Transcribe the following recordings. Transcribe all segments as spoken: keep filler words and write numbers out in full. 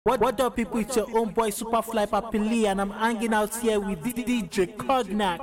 What, what up, people? It's your own boy Superfly Papili, and I'm hanging out here with D J Cognac.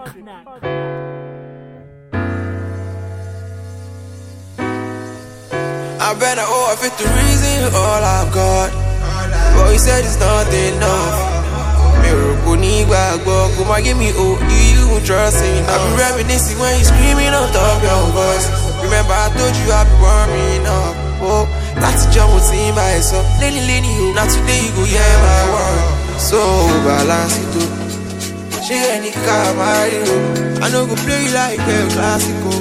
I better owe it the reason all I've got, but he said it's not enough. Miracle need back, but come on, give me oh, you trust me. I be reminiscing when you screaming on top of your voice. Remember I told you I be warming up. Oh, not to jump with team by yourself. Lenny, Lenny, you not today, you go, yeah, my word. So, balance it too. She any car, Mario. I know go play like a classical.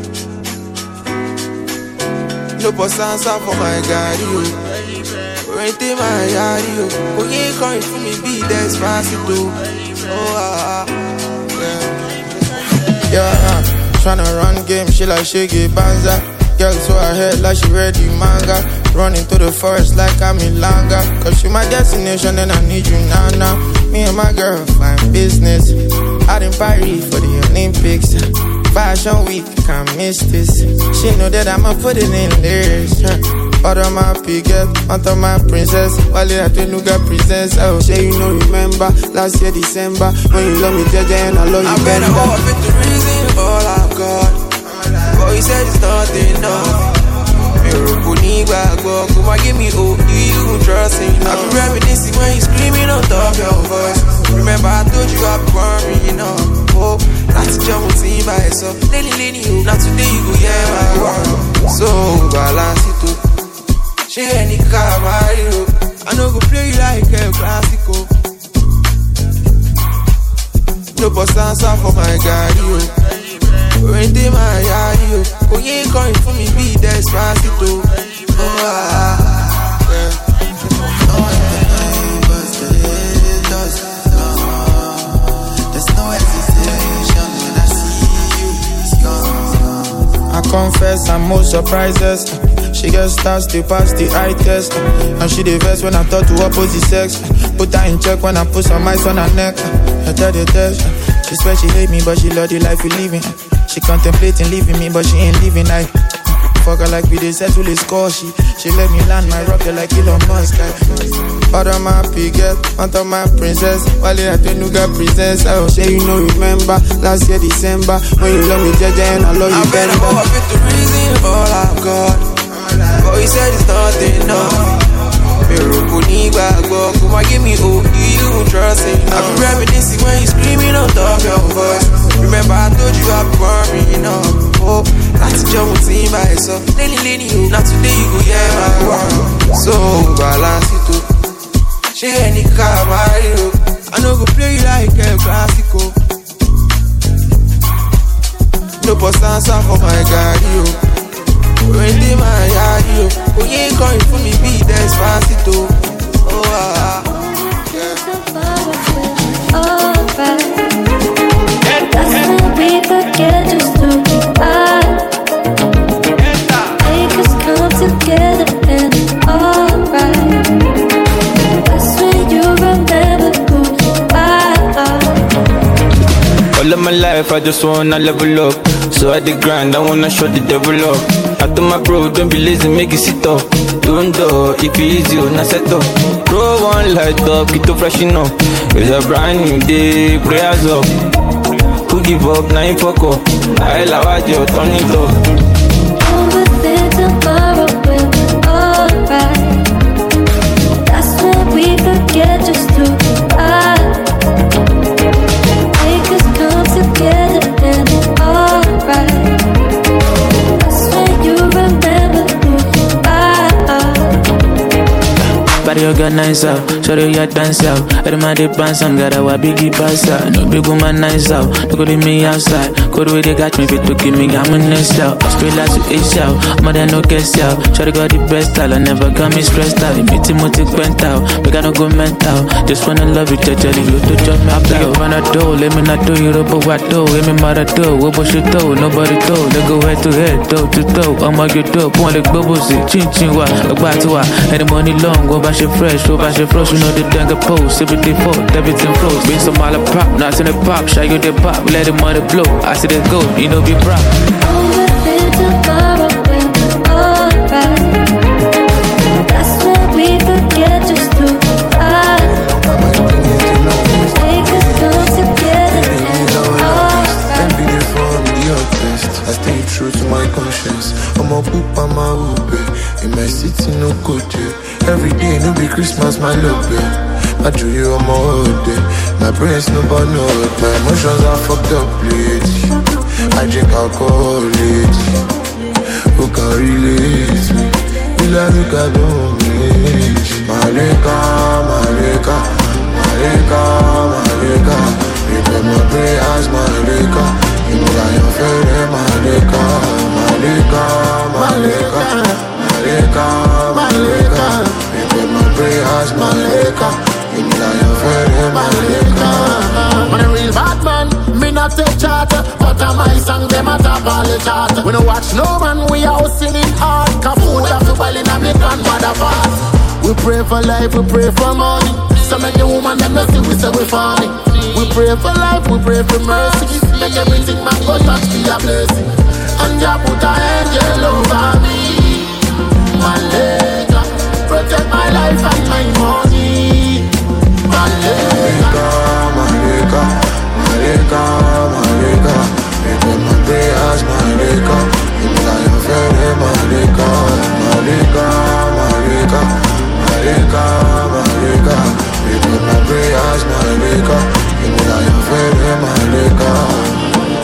No posansa for my guy, you. Rente my yard, you. When you ain't coming for me, be despacito. Oh, ah, yeah. Yeah, uh, tryna run game, she like Shiggy Banza. Girl to her head like she read the manga. Running through the forest like I'm in Langa. Cause you my destination and I need you now now. Me and my girl find business out in Paris for the Olympics. Fashion week, can't miss this. She know that I'ma put it in lyrics. Out of my piguet, onto my princess. While you have to look at presents. Oh, say you know remember last year December when you love me J J and I love you I better off with the reason all I've got. But he said it's not enough. Miracle need back, but come on, give me oh, do you trust me? I be reminiscing when you screaming on top of your voice. Remember I told you I be worrying up. Oh, not to jump with team by yourself. Lenny, Lenny, you, not today you go, yeah, my word. So, balance it too. She any car, Mario. I know go play like a classical. No posansa for my guy, you. Rente my yard, you. Oh, you ain't coming for me, be despacito. Oh, ah, yeah. No neighbors, they does, no. There's no hesitation when I see you, it's gone. I confess I'm most surprises. She gets stars, they pass the eye test. And she the verse when I thought to opposite sex. Put her in check when I put some ice on her neck. I tell the test. She swear she hate me, but she love the life we living. She contemplating leaving me, but she ain't leaving. I fuck her like we did settle the score. She, she let me land my rocket like Elon Musk. Out of my piguet, onto my princess. While you had to look at presents. I will say you know remember last year December when you love me J J and I love you I better go up with the reason all I've got. But he said it's not enough. Miracle need back, but come on, give me oh, do you trust me? I be reminiscing when you screaming on top of your voice. Remember I told you I be worrying up. Oh, not to jump with team by yourself. Lenny, Lenny, you, not today you go, yeah, my word. So, balance it too. She any car, Mario. I know go play like a classical. No posansa for my guy, you. Rente my yard, you. Oh, you ain't coming for me, be despacito. Oh, ah, yeah. Alright. That's when we forget just who we are. Make us come together and it's alright. That's when you remember who you are. All of my life I just wanna level up. So at the grind I wanna show the devil up. I told my bro, don't be lazy, make it sit up. Don't do, if it easy, you not set up. Throw one light up, get to freshen up. It's a brand new day, prayers up. Who give up, now you fuck up. I love you, turn it up. All the things tomorrow will be alright. That's when we forget just who we are. Make us come together and it's alright. Body organize out, show you dance out. Every day bounce and got our biggie pass out. No big woman nice out, no go to me outside. Go to where they got me, fit to give me, I'm a nice out. Straight like to H out, mother no guess out. Show got the best style, I never got me stressed out. The meeting motive went out, we gotta go mental. Just wanna love you, judge you to jump me up. You wanna do, let me not do, you robo what do, let me mother do, what was you do, nobody do. They go head to head, toe to toe, I'm a good dope, one like bubbles, chin chin wa, a back to wa, and the money long, go back. Fresh, go back your froze, you know the dang post. Everything default, everything froze. Bring some all a prop, not in the pop. Shy you the pop, let the money blow. I see the go, you know be proud. All the things tomorrow will be alright. That's when we forget just who Every day, no be Christmas, my love, I do you on my whole day. My brain's no but no. My emotions are fucked up lately. I drink alcohol lately. Who can relate me? You like I don't mean Malika, Malika, Malika, Malika. People my brain as Malika. You know I am fair, Malika, Malika, Malika, Malika, Malika. People my brain as Malika. You know I am fair, Malika. I'm a real bad man, me not take charter, but on my song them a top all the chart. We no watch no man, we are singing hard. Cause food have to boil in a me grandmother pot. We pray for life, we pray for money. So make the woman them not see we say we funny. We pray for life, we pray for mercy. Make everything man go touch be a blessing. And Jah put a angel over me. Malika, protect my life and my money. Malika, Malika, Malika, Malika. People my prayers, Malika. You know I am fair, Malika, Malika, Malika, Malika, Malika. People my prayers, Malika. You know I am fair, Malika.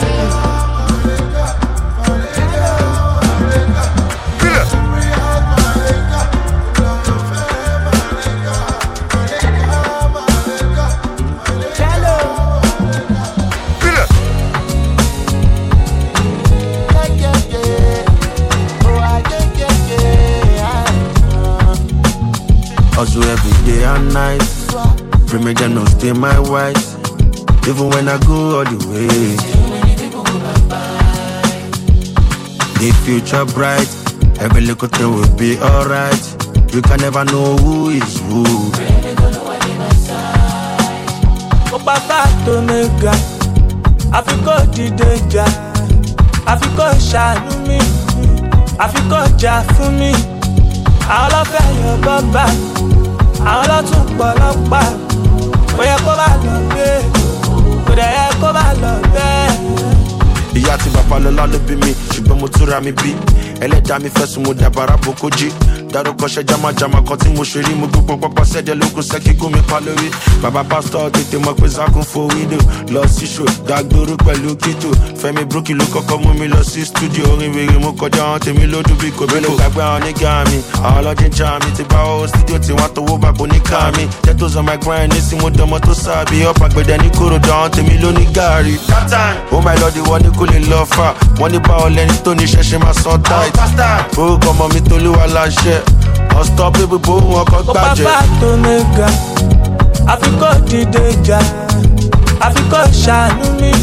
Hustle every day and night. Pray me them no stay my wise. Even when I go all the way. The future bright. Every little thing will be alright. You can never know who is who. Papa to nigga, I feel go the danger. I feel go shine me. I feel go jar for me. All of your baba, all of you balaba. We are going to love, we are going to love. Ìyá tí bàbá lọ́lá ló bí mi, ṣùgbọ́n mo túra mi bí. Ẹlẹ́dàá mi fẹ́ sùn mo dàbàrà boko jí. Dárúkọ ṣẹ́ jámájámá kan tí mo ṣe rí. Mo gbogbo pápá sẹ́dẹ̀ lókun sẹ́kí gún mi pa lórí. Bàbá pásítọ̀ tètè mọ̀ pé sákùn fo wíńdò. Lọ sí ṣò, dàgbòrò pẹ̀lú kító. Fẹ́mi Brookie ló kọ́kọ́ mú mi lọ sí stúdíò. Orin wèrè mo kọjá àwọn tèmi lódún bí kò bẹ́ẹ̀ ló gbàgbé àwọn nígà mi. Àwọn ọlọ́dún já mi ti bá owó stúdíò tí wọ́n tọwọ́ bàbá oníkà mi. Tẹ́tòs on my grind ní sí mo dánmọ́ tó sábì. Ọ̀pá gbẹ̀dẹ̀ ní kòròdú àwọn tèmi ló ní gààrí. Oh my lord, ìwọ ni kò lè lọ fà. Wọ́n ní báwo lẹni tó ní ṣẹ̀ṣẹ̀ máa sán tight. Orúkọ ọmọ mi Tolúwa láṣẹ. Unstoppable, bó wọn kọ́ gbàjẹ́. Papa tó nigga, I feel go the danger. I feel go shine me.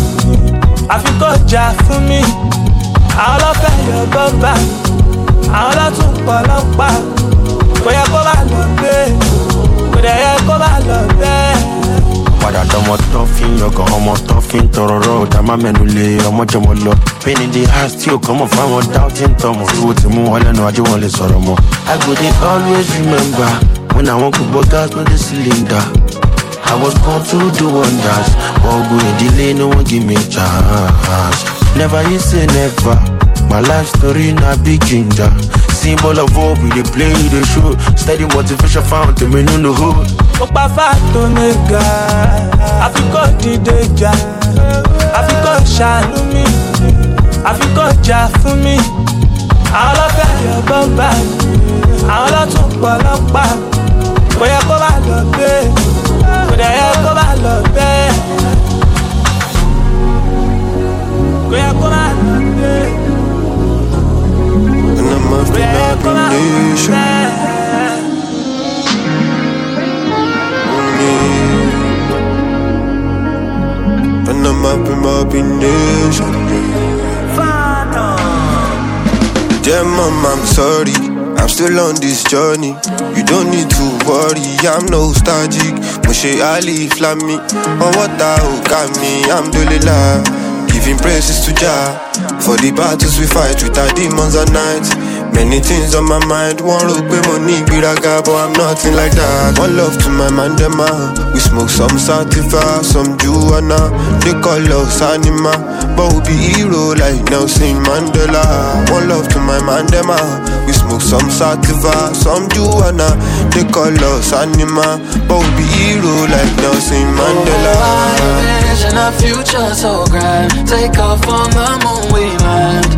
I feel go jar for me. All of your baba, all of you balaba. We are going to love, we are going to love. Padà dánmọ́ tán fi ń yọkàn ọmọ tán fi ń tọrọrọ ọ̀dà má mẹ́nu lé ọmọ jọmọ lọ. Pain in the heart tí ò kàn mọ̀ fáwọn doubting tọmọ. Ìwò tí mú wọn lẹ́nu ajé wọn lè sọ̀rọ̀ mọ́. I go dey always remember when I wan go but gas no dey cylinder. I was born to do wonders. Ogun ìdílé no wan give me chance. Never you say never. My life story na big ginger. Symbol of hope, we dey play, we dey show. Steady motivation found to me no hood. Papa to nigga, I feel go the danger. I feel go shine me. I feel go jar for me. All of your baba, all of you balaba. We are going to love, we are going to love. We are going to love. And I'm up in my nation. And I'm up in my nation. Dear mom, I'm sorry, I'm still on this journey. You don't need to worry, I'm nostalgic. Moshe Ali Flammy, on what I got me, I'm Dolila. Giving praises to Jah for the battles we fight with our demons at night. Many things on my mind, one rope money, biraga, but I'm nothing like that. One love to my mandema. We smoke some sativa, some juana. They call us anima, but we be hero like Nelson Mandela. One love to my mandema. We smoke some sativa, some juana. They call us anima, but we be hero like Nelson Mandela. Oh, I envision a future so grand. Take off on the moon, we land.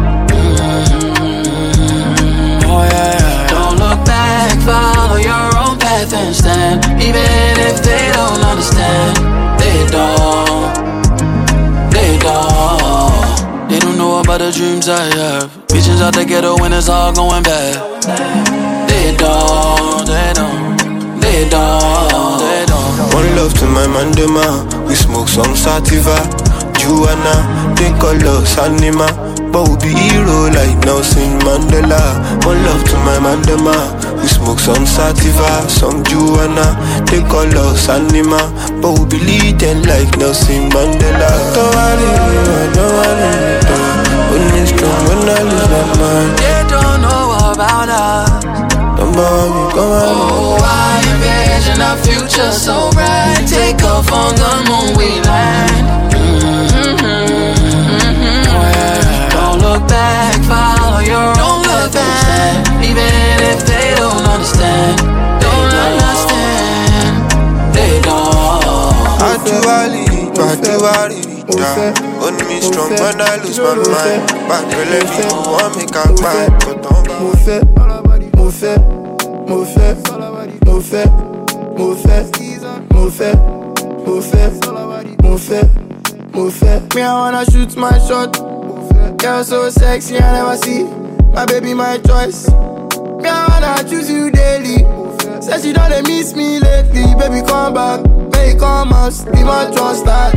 Oh yeah, yeah. Don't look back, follow your own path and stand. Even if they don't understand, they don't, they don't. They don't know about the dreams I have. Visions out the ghetto when it's all going bad. They don't, they don't, they don't, they don't. One love to my mandema. We smoke some sativa, juana. They call us anima, but we be hero like Nelson Mandela. One love to my mandema. We smoke some sativa, some juana. They call us anima, but we be leading like Nelson Mandela. Don't worry, don't worry, when it's strong, when I lose my mind. They don't know about us. Don't bother me, come on. Oh, I envision a future so bright. Take off on the moon, we land. Mm-hmm, mm-hmm. Oh, yeah. Don't look back, follow your own path. Even if they don't understand, don't understand, they don't. I do Ali, I do Ali. Only me strong when I lose my mind. Back to let me go, I make a cry. Mo fẹ́, mo fẹ́, mo fẹ́, mo fẹ́, mo fẹ́, mo fẹ́, mo fẹ́, mo fẹ́, mo fẹ́. Me I wanna shoot my shot. Girl so sexy I never see. My baby my choice. Me I wanna choose you daily. Say she don't miss me lately. Baby come back, baby come out. Be my trust start.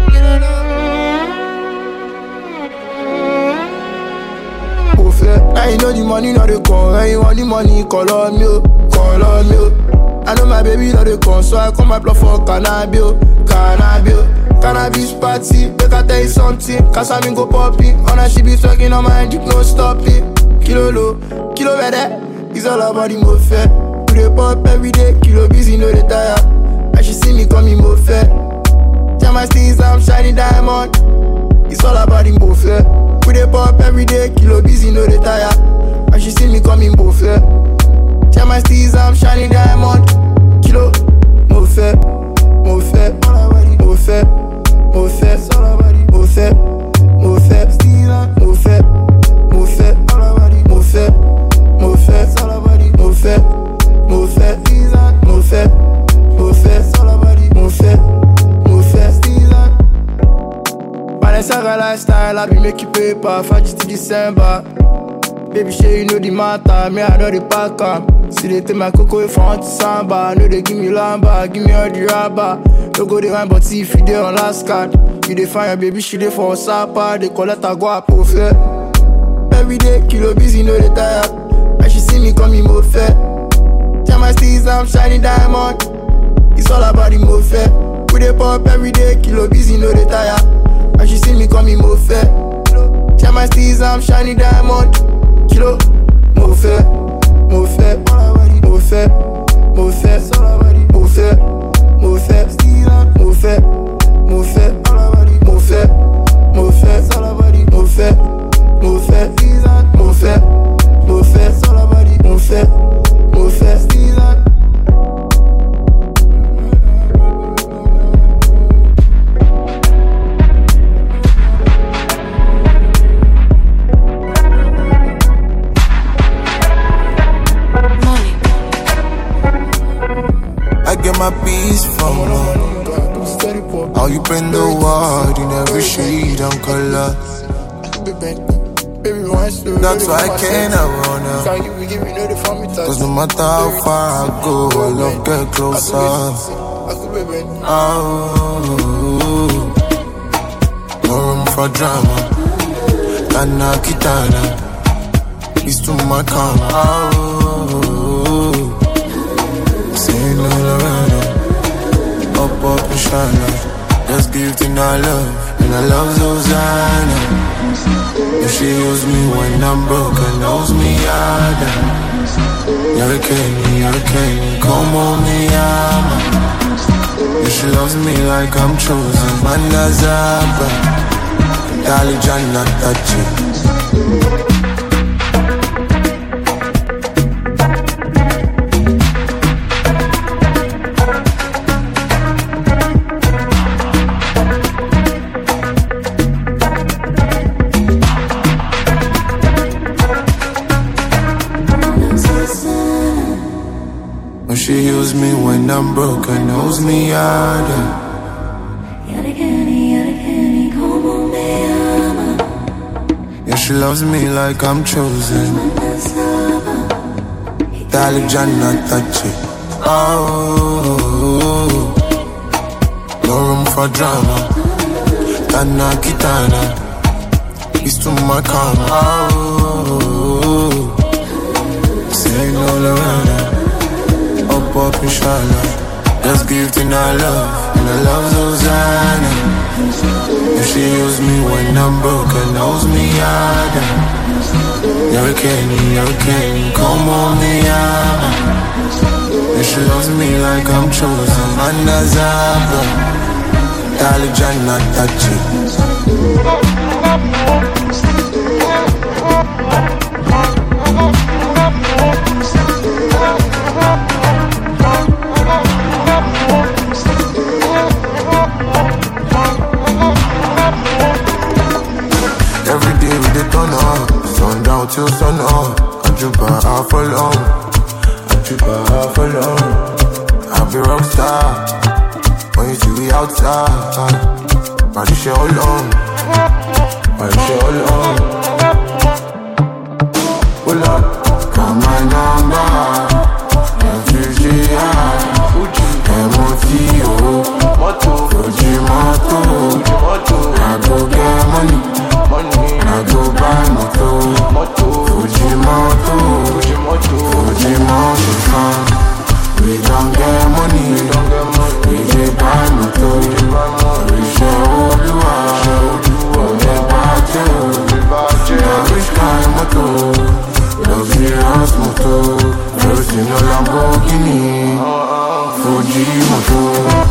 Now you know the money not the come. When you want the money, call on me, call on me. I know my baby not the come, so I come my plug for cannabis, cannabis, cannabis party. Make I tell you something, cause I mean go popping. On her she be talking on my dick, no stopping. Kilo low, kilo better. It's all about the mo fair. We dey pop every day, kilo busy, no dey tire. And she see me coming mo fair. Tell my steez I'm shining diamond. It's all about the mo fair. We dey pop every day, kilo busy, no dey tire. And she see me coming mo fair. Tell my steez I'm shining diamond. Kilo, mo fair, mo fair, mo fair, mo fair, mo fair, mo fair, mo fair, mo fair, mo fair, mo fair, mo fair, mo fair, mo fair, mo fair, mo fair, mo fair. Balenciaga lifestyle, I be making paper, Fudge to December. Baby, sure you know the matter, me I know the pack up. See they take my cocoa if I want to samba. No they give me lamba, give me all the rubber. No go the wine, but see if you dey on last card. You dey find your baby, she dey for Sapa. They collect her go up over. Every day, kilo busy, no they tire. And she see me coming more fair. Tell my steez I'm shining diamond. It's all about the more fair. We dey pop every day, kilo busy, no they tire. And she see me coming more fair. Tell my steez I'm shining diamond. Kilo, mo fair, mo fair, mo fair, mo fair, mo fair, mo fair, mo fair, mo fair, mo fair, mo fair, mo fair, mo fair, mo fair, mo fair, mo fair, mo fair. My peace from home. How you bring the world in every shade and color. That's why I cannot run out. Cause no matter how far I go, I love get closer. Oh, no room for drama. Kana kitana, it's too much karma. Oh, say no, no, no. Up, up and shine like. Just gifting our love, and I love Zozana. If she use me when I'm broke and knows me harder. Hurricane, hurricane, come on me, ama. If she loves me like I'm chosen, Mandazaba. Dali Jannah Tachi. She heals me when I'm broken, knows me harder. Yeah, she loves me like I'm chosen. Dali Jannah Tachi. Oh, no room for drama. Tana Kitana, it's too much karma. Oh, say no Lorena. Up, up, inshallah. Just gifting our love, and I love Zozana. If she use me when I'm broken, knows me harder. Hurricane, hurricane, come on me, ama. If she loves me like I'm chosen, Mandazaba. Dali Jannah Tachi. Every day we dey turn up, sundown till sun up. Ajuba half alone, Ajuba half alone. I'll be rockstar when you see we outside. Body share all on, body share all on. Pull up, call my number. Refugee, M O T O, Fuji Moto. I go get money. I go buy moto, Fuji moto, Fuji moto fan. We don't get money, we dey buy moto. We share Oluwa, we dey party. Now which kind moto? Luxurious moto, first in a Lamborghini, Fuji moto.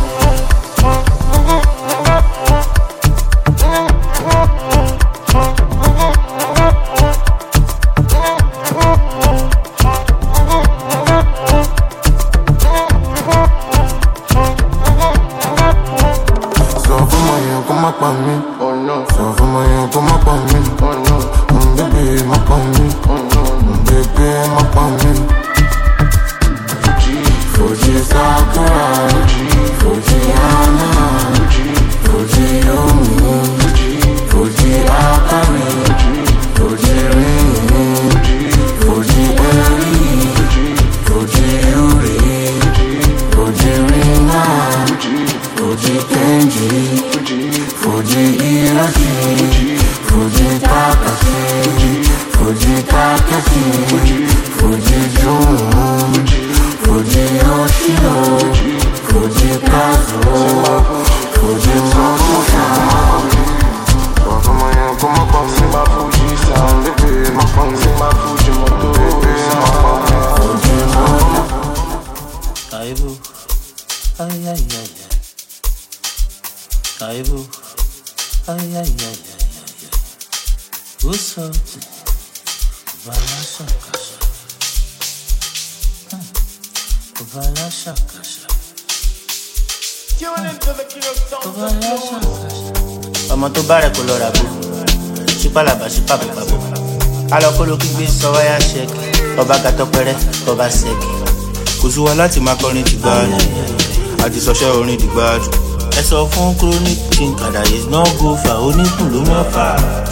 Ọmọ tó bá rẹ̀ kò lọ rà bò, ṣípàlàbà ṣípàbùpàbò. Alọ́kọ́lọ́ kígbe sọ wáyà ṣẹ́kì, ọba gàtọ́pẹ́rẹ́, ọba ṣẹ́kì. Kò sú wa láti máa kọrin dìgbàdù, àti sọṣẹ́ orin dìgbàdù. Ẹ sọ fún chronic king Kadaye no go far, oníkùn ló mọ̀ fà.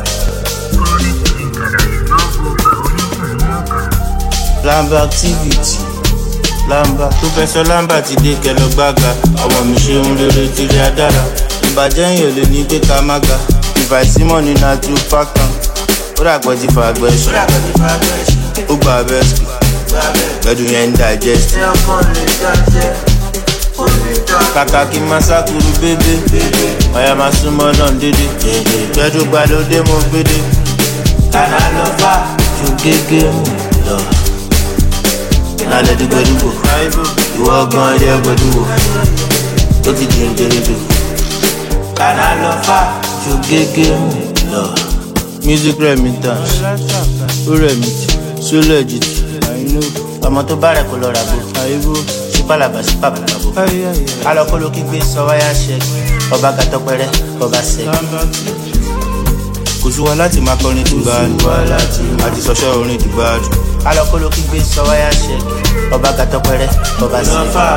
Lamba activity, Lamba tó fẹ́ sọ Lamba ti dé kẹlọ gbága. Ọmọ mi ṣe ń rere tìrì adára. Ìbàjẹ́ yẹn lè ní pé ká má ga. Ìfàìsímọ̀ ní nàjú fákan. Ó dàgbọ́ ti fa agbẹ́sùn. Ó gba abẹ́sùn. Gbẹ́dùn yẹn ń digest. kàkà kí n máa sákúrú bébé ọ̀yà máa súnmọ́ náà dédé gbẹ́dú gbàlódé mo gbédé kàná lọ fà ju gégé mu lọ lálẹ́ dúgbẹ́dúgbò ìwọ gan ẹ̀yẹ gbẹ́dúgbò ó ti di ẹ̀ńdẹ́rẹ́dò kàná lọ fà ju gégé mu lọ. Music remittance ó remit so legit ọmọ tó bá rẹ̀ kó lọ rà bò sípàlàbà sípàlàbà bò alọ́kọ́lọ́ kígbe sọ wáyà ṣẹ́gi ọba gàtọ́pẹ́rẹ́ ọba ṣẹ́gi. kò sí wa láti máa kọrin dìgbàdù àti sọ́ṣọ́ orin dìgbàdù. alọ́kọ́lọ́ kígbe sọ wáyà ṣẹ́gi ọba gàtọ́pẹ́rẹ́ ọba ṣẹ́gi.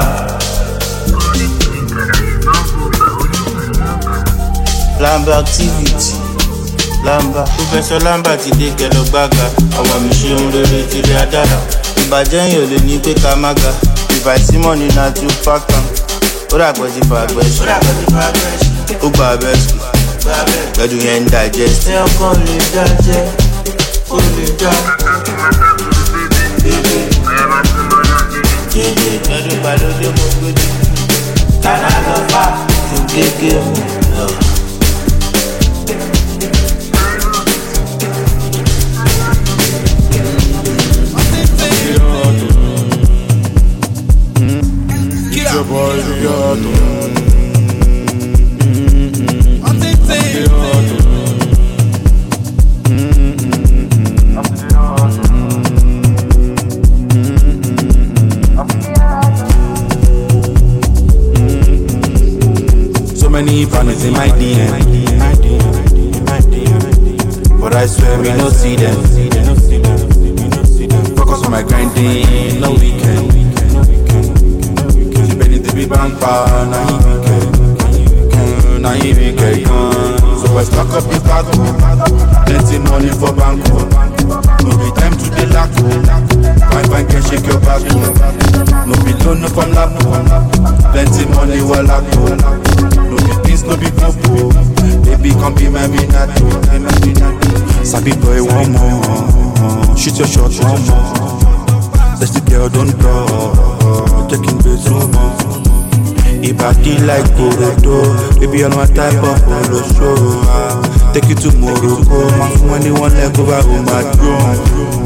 Lamba activity Lamba Professor Lamba ti dé kẹlọ gbága ọmọ mi ṣe ń rere tìrẹ adára ìbàjẹ́ yìí ò lè ní pé ká má ga ìfàìsímọ̀ ní na two factor ó dàgbẹ́ ti fa àgbẹ̀ṣe ó gba abẹ́sù lọ́dún yẹn ń digest. ẹ ọkàn lè dájẹ́ ó lè dá. lọ́dún ìgbàlódé mo gbódé kánà lọ fà ju gégé mu lọ. Your boy, the other. So many partners in my D M, but I swear we no see them. Focus on my grinding, no weekend. Be bank bar, na he weekend, na he weekend. So I stack up the bag, plenty money for bank. No be time to the lack, fine fine can shake your back. No be loan no from lap, plenty money while lack. No be peace, no be popo, baby come be my minato. Sabi boy one more, shoot your shot one more. Let's the girl don't draw, taking base no more. Ibadi like Borodo, baby on my type of polo show. Take you to Morocco, my money one leg over on my throne.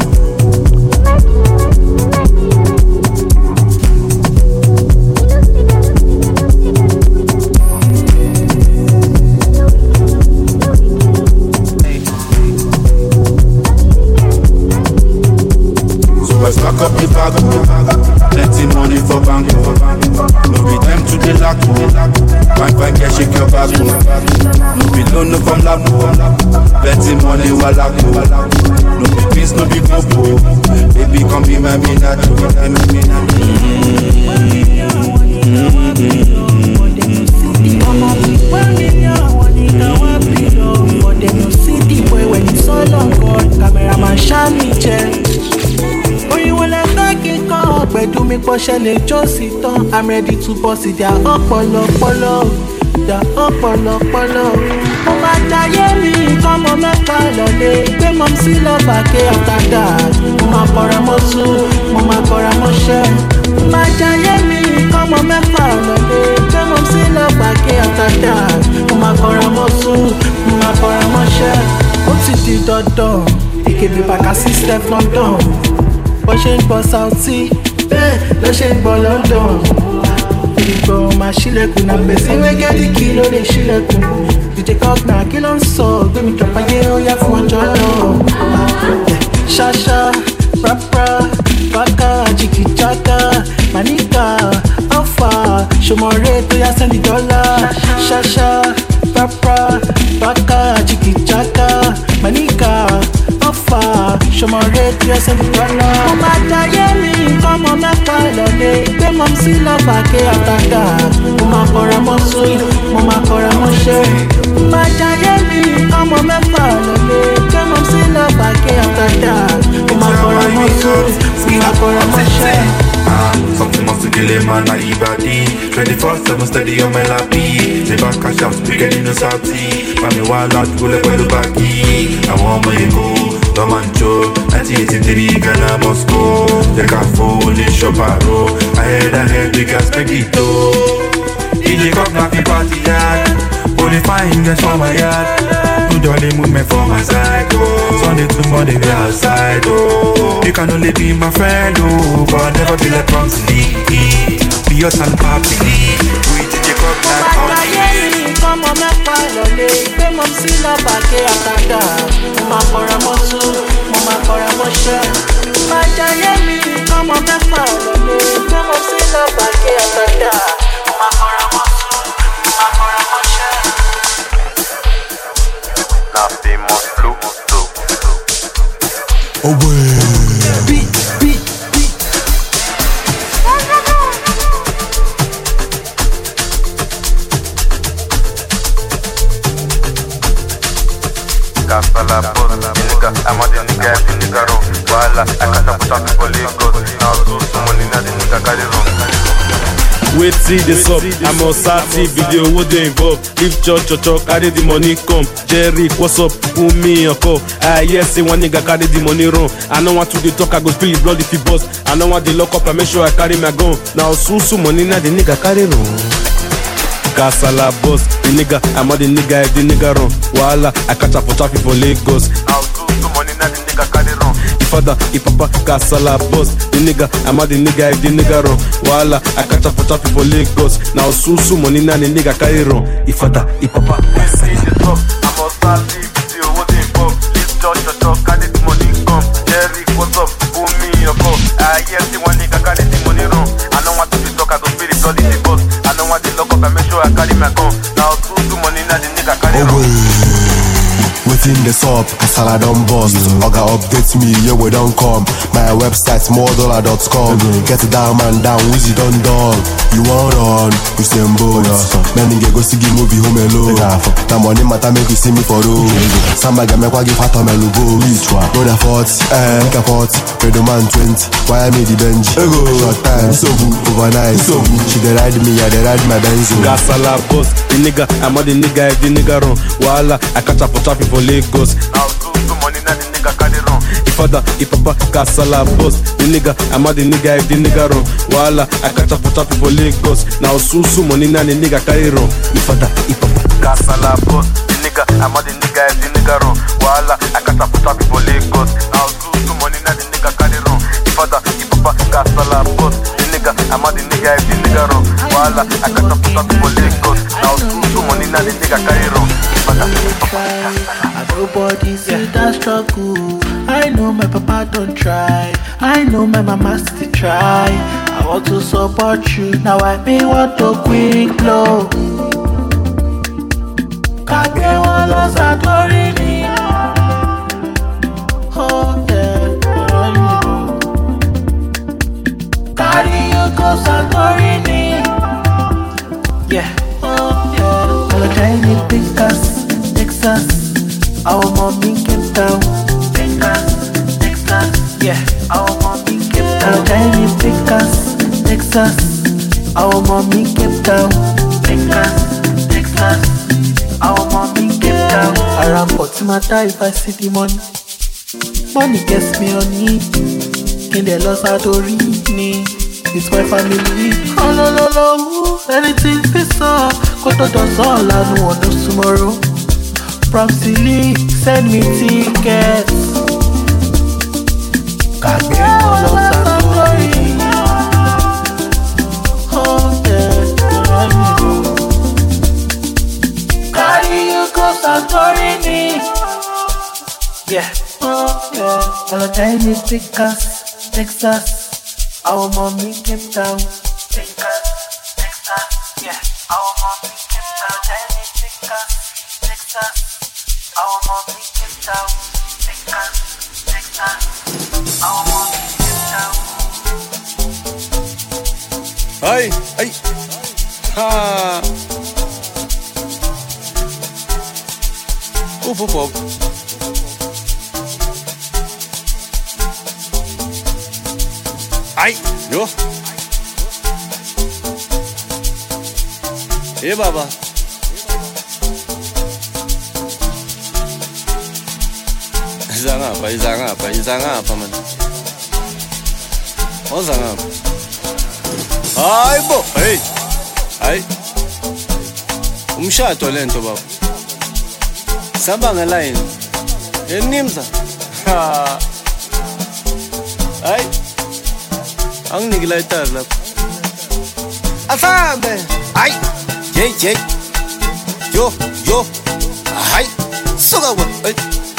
So I stack up the bag, plenty money for bank. No be time to the lack, fine fine can shake your back. No be loan no from lap, plenty money while lack. No be peace, no be popo, baby come be my minato. Cameraman Shami check. Pẹ̀dú mi pọ́ṣẹ́ lè jó sí tán. I'm ready to bust it, their ọpọlọpọlọ, their ọpọlọpọlọ. Mo máa jayé mi kọ́mọ mẹ́fà lọ́lé. Gbé mọ́ sí lọ́ba ké after that. Mo máa kọ́ra mọ́ sùn, mo máa kọ́ra mọ́ṣẹ́. Mo máa jayé mi kọ́mọ mẹ́fà lọ́lé. Gbé mọ́ sí lọ́ba ké after that. Mo máa kọ́ra mọ́ sùn, mo máa kọ́ra mọ́ṣẹ́. Ó ti di dandan, ìkébí bàkà sí Steph London. Bó ṣe ń gbọ́ Saudi, bẹ́ẹ̀ ló ṣe ń gbọ́ London. Ìgbọ̀ máa ṣílẹ̀kùn náà gbèsè wégédì kí ló lè ṣílẹ̀kùn. D J Kogna kí ló ń sọ? Gbẹ̀mí kàpáyé ó yá fún ọjọ́ náà. Ṣáṣá, rápá, bákà, jìkìjáká, màníkà, ọ̀fà, ṣòmọ̀rẹ́ tó yá sẹ́ndì dọ́là. Ṣáṣá, rápá, bákà, jìkìjáká, màníkà. Ṣọmọrẹ́ tí ẹ sẹ́ni tọ́lá. Mo máa jayé mi kọ́mọ mẹ́fà lọ́lé. Gbé mọ́ sí lọ́ba ké àtàdá. Mo máa kọ́ra mọ́ sóyè, mo máa kọ́ra mọ́ ṣẹ́. Mo máa jayé mi kọ́mọ mẹ́fà lọ́lé. Gbé mọ́ sí lọ́ba ké àtàdá. Mo máa kọ́ra mọ́ sóyè, mo máa kọ́ra mọ́ ṣẹ́. Something must kill him man like Ibadi. twenty-four seven steady on my lappy. Say back cash out, we get in the salty. Mami wild out, go like the baggy. I want my ego, the mancho. nineteen eighty-three, Ghana, Moscow. The car full in Choparo. I head ahead, we can spend it though. D J Cock knock the party hard. Only fine girls for my yard. Do jolly movement for my side. Sunday to Monday we outside. Oh, you can only be my friend, oh, but never be like Bronxy. Be your son, papi. We D J Cock knock on the Come on, make a lolly. Pay mom see la bake akada. Mama kora mosu, mama kora moshe. Majaye mi, come on, make a lolly. Pay mom see la bake akada. Mama kora mosu, mama kora moshe. La famous blue, blue, blue. Oh ouais. Beat, beat, beat. Casa la boss, nigga, I'm a the nigga, the nigga roll. Voila, I can't put on people Lagos. Now do some money, now the nigga carry wrong. Wait till this up, I'm on Sati video, what they involve. If church or church, carry the money come. Jerry, what's up? Put me a call. I yes, say one nigga carry the money wrong. I know what to the talk, I go spill blood if he bust. I know what they lock up, I make sure I carry my gun. Now soon soon money, now the nigga carry wrong. Casala boss, the nigga, I'm a the nigga, if the nigga run. Voila, I catch up for traffic for Lagos. Now soon soon money, now the nigga carry wrong. Father, if papa, Casala boss, the nigga, I'm a the nigga, if the nigga run. Voila, I catch up for traffic for Lagos. Now soon soon money, now the nigga carry wrong. If father, if papa, Casala boss, I'm on Sati video, what they involve. If church or church, carry the money come. Jerry, what's up? Put me a call. I yes, see one nigga carry the money wrong. I know what to be talk, I go spill the blood in the bus. I know what they lock up, I make sure I carry my gun. Now soon soon money, now the nigga carry wrong. Within the up, Kasala don't bust. Oga update me, yo we don't come. My website more dollar dot com. Get down man down, Wizzy done done. You want run, you same boat. Many get go see the movie home alone. That money matter make you see me for road. Somebody make wa give fat on my logo. Go the forty, eh, the forty. Redo man twenty, why I made the bench? Short time, so good, overnight. So good, she dey ride me, I dey ride my Benz. Casala boss, the nigga, I'm a the nigga, if the nigga run. Voila, I catch up for traffic for Lagos. Now soon soon money, now the nigga carry wrong. If father, if papa, Casala boss, the nigga, I'm a the nigga, if the nigga run. Voila, I catch up for traffic for Lagos. Now soon soon money, now the nigga carry wrong. If father, if papa, Casala boss, the nigga, I'm a the nigga, if the nigga run. Voila, I catch up for traffic for Lagos. Now soon soon money, now the nigga carry wrong. If father, if papa, Casala boss, the nigga, I'm a the nigga, if the nigga run. Voila, I catch up for traffic for Lagos. Now soon soon money, now the nigga carry wrong. If father, if papa, nobody see that struggle. I know my papa don't try. I know my mama still try. I want to support you. Now I may want to quick blow. Kage one lost a glory. Oh yeah. Carry you go Santorini. Yeah. Oh yeah. All the tiny Texas, Texas. Our mommy came down, Texas, Texas, yeah. Our mommy came down, tiny Texas, Texas. Our mommy came down, Texas, Texas. Our mommy came down. Around Potimata if I see the money. Money gets me on me. In the loss I don't read me. It's my family. Oh no no no, anything fits up. Koto does all I know on tomorrow. From Silly, send me tickets. Kage all of Santorini. Oh yeah, carry you go Santorini. Yeah, oh yeah. All the tiny Texas, Texas. Our mommy came down. Texas, Texas. Yeah, our mommy came down. Tiny Texas, Texas. Our mommy came down, Texas, Texas. Our mommy came down. Ay, ay, ha. Up, up, up. Ay, yo. Hey, Baba. Izang apa, izang apa, izang apa man? Oh, izang apa? Ay, bo, hey, ay, umshado lento baba sabanga line enimza ha ay anginiki lighter lapha asambe ay jay jay yo yo ay soka wa ay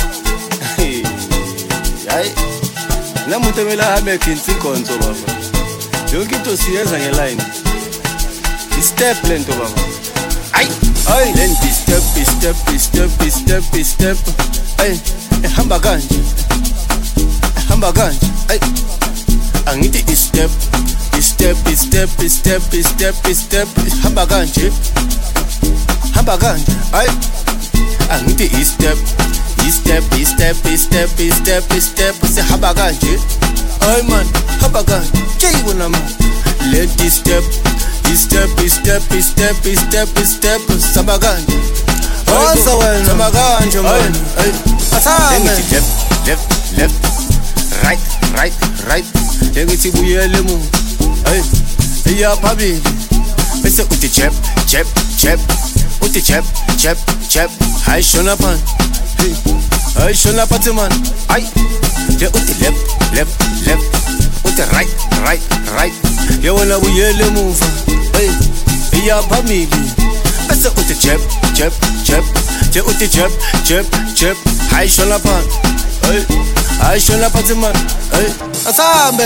ay namuntu mela hame kinsi konzo baba yonke into siyenza ngeline step lento baba ay ay lento step step step step step ay ehamba kanje ehamba kanje ay angithi step step step step step step hamba kanje hamba kanje ay angithi step step step step step step sihamba kanje ay man hamba kanje jay wona man let this step step step step step step samba kanje onza wena samba kanje man ay asame left left left right right right yengithi buyele mu ay iya phambili bese uthi chep chep chep uthi chep chep chep hay shona pan hay shona patiman ay je uthi left left left uthi right right right yewona buyele muva ay iya phambili bese uthi chep chep chep je uthi chep chep chep hay shona pan ay hay shona patiman ay asambe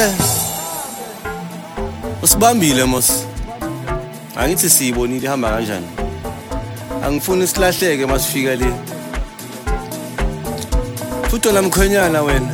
usibambile mos angithi siyibonile ihamba kanjani angifuni isilahleke masifika le futhi lamkhonyana wena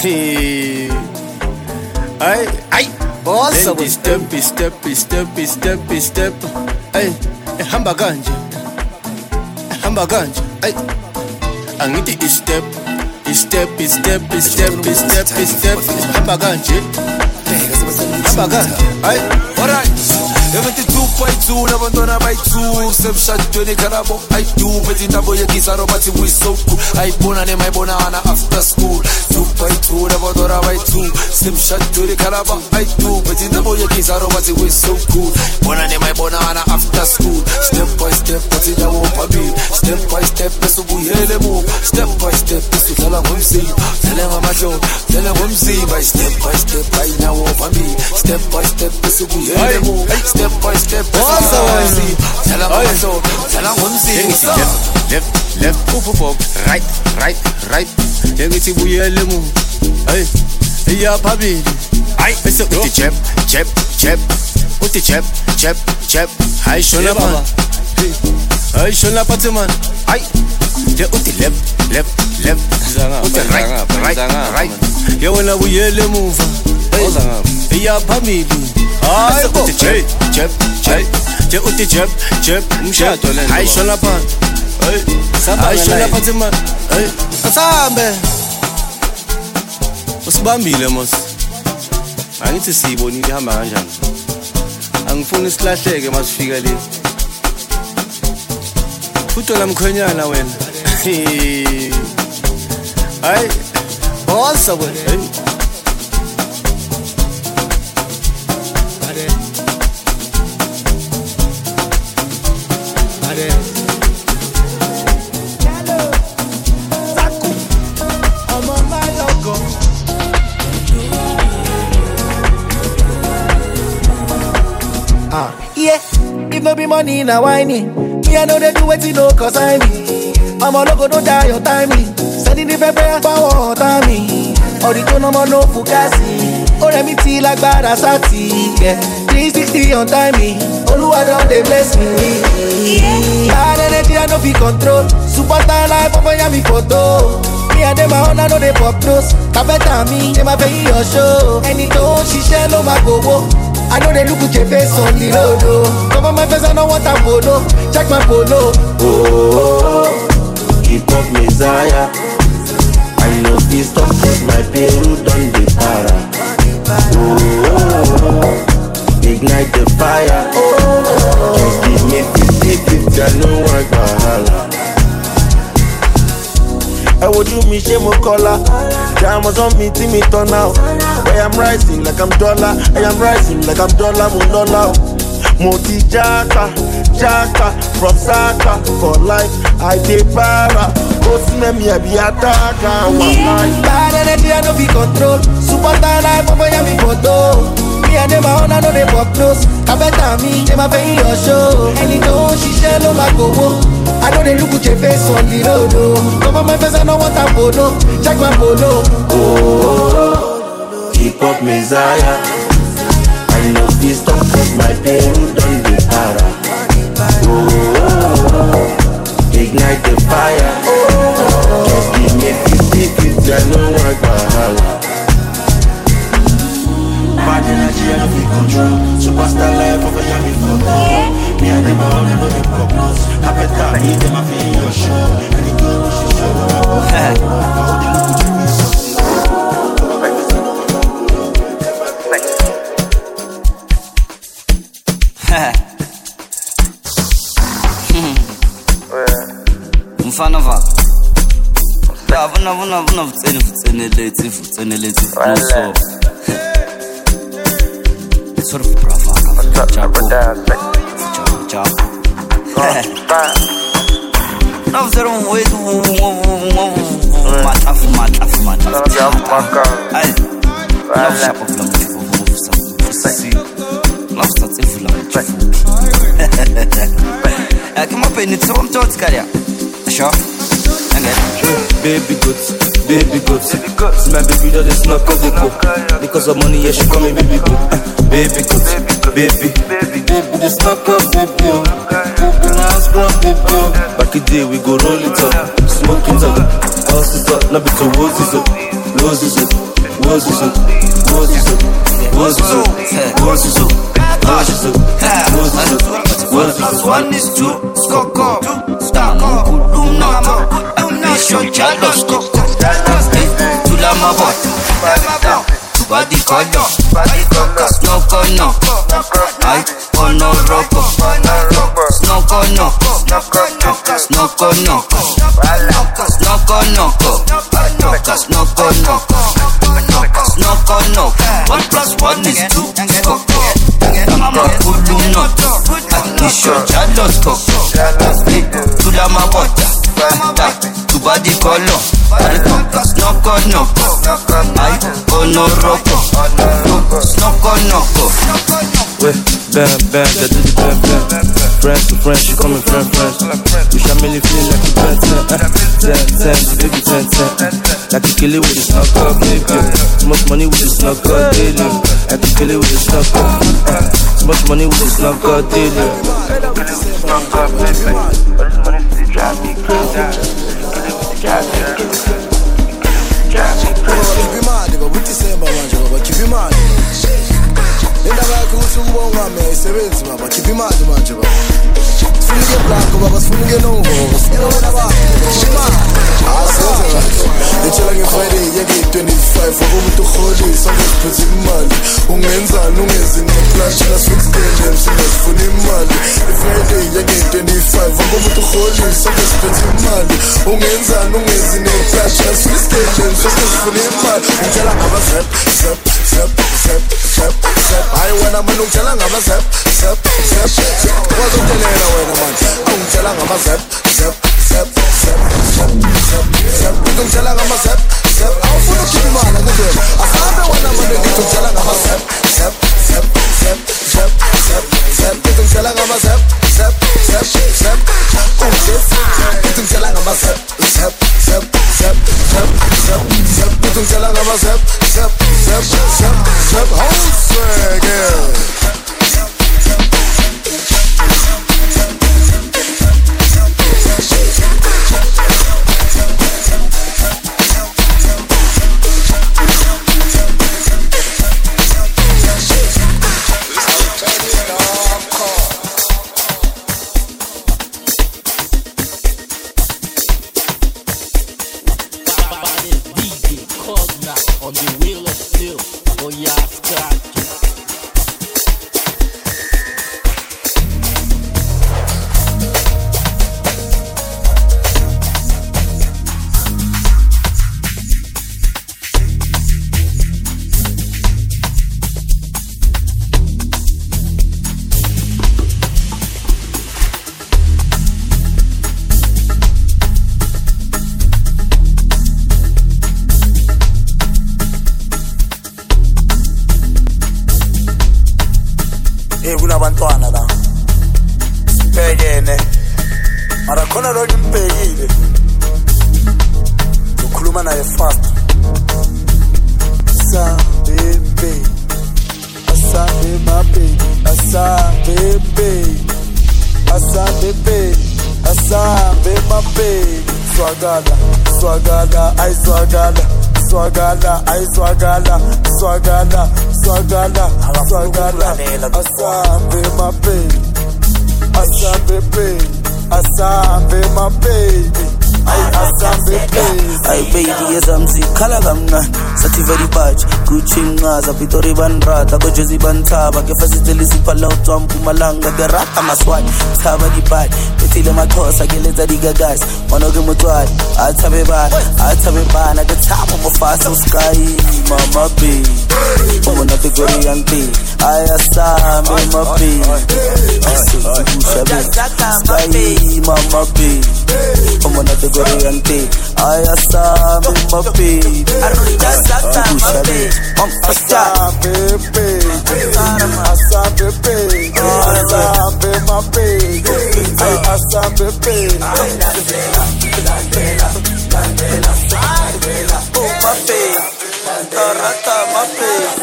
ay ay boss step step step step step ay ehamba kanje ehamba kanje ay angithi step step step step step step ehamba kanje hamba kanje ay alright seventy-two point two nabantwana bayi-two semshadweni kharabo ayidu phethe intambo yegizaro bathi we so cool ayibona nemayibonana after school two point two nabantwana bayi-two semshadweni kharabo ayidu phethe intambo yegizaro bathi we so cool bona nemayibonana after school step by step bathi nyawo phambili step by step besubuyele mu step by step besudlala ngomzimba dlala ngamahlo dlala ngomzimba step by step ayinyawo phambili step by step besubuyele mu step by step also see tell them so tell them one see left left left up up up right right right yengithi buyele mu hey iya phambili ay bese uthi chep chep chep uthi chep chep chep hay shona pa hay shona patiman ay je uthi left left left uthi right right right yewona buyele muva hey iya phambili ay uthi chep chep chep je uthi chep chep umshado lento hay shona pa hey hay shona patiman hey asambe usibambile mos angithi siyibonile ihamba kanjani angifuni isilahleke masifika le futhi lamkhonyana wena ay bossa wena hey Ah, yeah, if no be money, now whiny. Me, I know they do it, no cause I me. I'm a logo, don't die your timely. Sending the paper, power, timing. Or the tone, I'm no fugazi. Or let me tea like bad as I see. Yeah, three sixty on timing. All I don't, they bless me. Bad energy, I know be control. Superstar life, I'm a me photo. Me and them, I know they pop those. Capeta me, they my pay your show. Any tone, she share no my go. I know they look at your face on the road, oh. Cover my face, I don't want a photo. Check my polo. Oh, hip hop messiah. I know this stuff cause my payroll done the para. Oh, ignite the fire. Oh, just give me fifty fifty, I know I got holla. I would do me shame of color. Diamonds on me, till me turn out. I am rising like I'm dollar. I am rising like I'm dollar, moon dollar. Moti Jaka, Jaka, from Saka. For life, I dey para. Osime mi ebi ataka. Bad energy I no be control. Super time life, Papa ya mi photo. Me and them I know they pop close. Kabeta me, they ma pay your show. Any no, she share no ma go. I know they look at your face on the road. Oh. Cover my face, I know what I'm polo. Check my polo. Oh, oh, oh. Hip hop messiah. I know this stuff cause my Peru done the para. Oh, oh, oh. Ignite the fire. Just give me fifty fifty, I know what I bad energy, I don't feel control. Superstar life, over here, me for me and them all, I know they prognosis. I bet that me, them, I feel your show. And the girl, she show where I walk. How they look at me, so mfana vaka vuna vuna vuna vutseni vutseni leti vutseni leti so sort of brava chapo chapo chapo na vutsero wetu matafu matafu matafu ai na chapo vula mchifu vusa si na vutsatsi vula mchifu akima penitso mtotsi kaya sure. Baby goods, baby goods. See my baby does it's not cause they go. Because of money, yeah, she call me baby good. Uh, baby goods, baby, baby, baby, this not cause baby. Baby, now scrub baby. Back in the day, we go roll it up, smoke it up, house it up, now be to roses up, roses up, roses up, roses up, roses up, roses up, roses up, roses up, roses up. One is two, skoko, stamo, kulumnoto. Mission jealous go to la mabot to body color no no I on no rocko no no no no no no no no one plus one is two mama kulumnoto mission jealous go to la mabot to body color, snoko noko, I ono roko, snoko noko. Wait, bam bam, that do the bam bam. Friends to friends, she call me friend friends. We shall merely feel like a ten ten, ten ten, baby ten ten. Like a kill it with the snoko, baby. Too much money with the snoko, daily. I can kill it with the snoko. Too much money with the snoko, daily. Drive me crazy. Drive me crazy. Drive me crazy. Keep him mad, but what you say about man, but keep him mad. Nenda bako usumbonga me sebenzi baba, keep him mad man, baba. Sifunge black baba, sifunge no. Yena baba, keep him mad. Ah, senza. Ngitshela ngeFriday yake twenty-five ngokumuntu kholi, sonke siphethe imali. Ungenzani ungezi ngeplash la six days, singafuna imali. Friday yake twenty-five ngokumuntu kholi, sonke siphethe imali. Ungenzani ungezi ngeplash la six days, singafuna imali. Ngitshela ngaba zap zap zap zap zap zap. Hayi wena mina ungitshela ngaba zap zap zap zap. Wazotelela wena man. Ungitshela ngaba zap zap zap zap zap zap. Ngitshela ngaba zap zap. Awufuna ukukhipha imali ngizwela. Asabe wena mina ngitshela ngaba zap zap zap zap zap zap zap. Ngitshela ngaba zap zap zap zap. Ngitshela ngaba zap zap zap zap zap zap zap. Ngitshela ngaba zap zap zap zap zap. Hold swag yeah. Bana rogi mpegile ukhuluma naye fast Asa baby Asa my baby Asa baby Asa baby Asa my baby Swagada Swagada I swagada Swagada I swagada Swagada Swagada Swagada Asa my baby Asa baby Asa my baby Ay baby yazamzi khala kamna sathi very bad Gucci ngaza Pitori banrata ko Jersey bantaba ke fasiteli siphala utwa Mpumalanga ke rata maswat thaba di bad betile makhosa ke letsa digagas mono ke motwadi athabe bana athabe bana ke thaba mo fast sky mama baby mona te Korean tea ay asame my baby sky mama baby mona te Korean tea ay asame my baby asame Mom, Asame baby, Asame baby, Asame my baby, Asame baby. Oh my baby, Tarata my baby.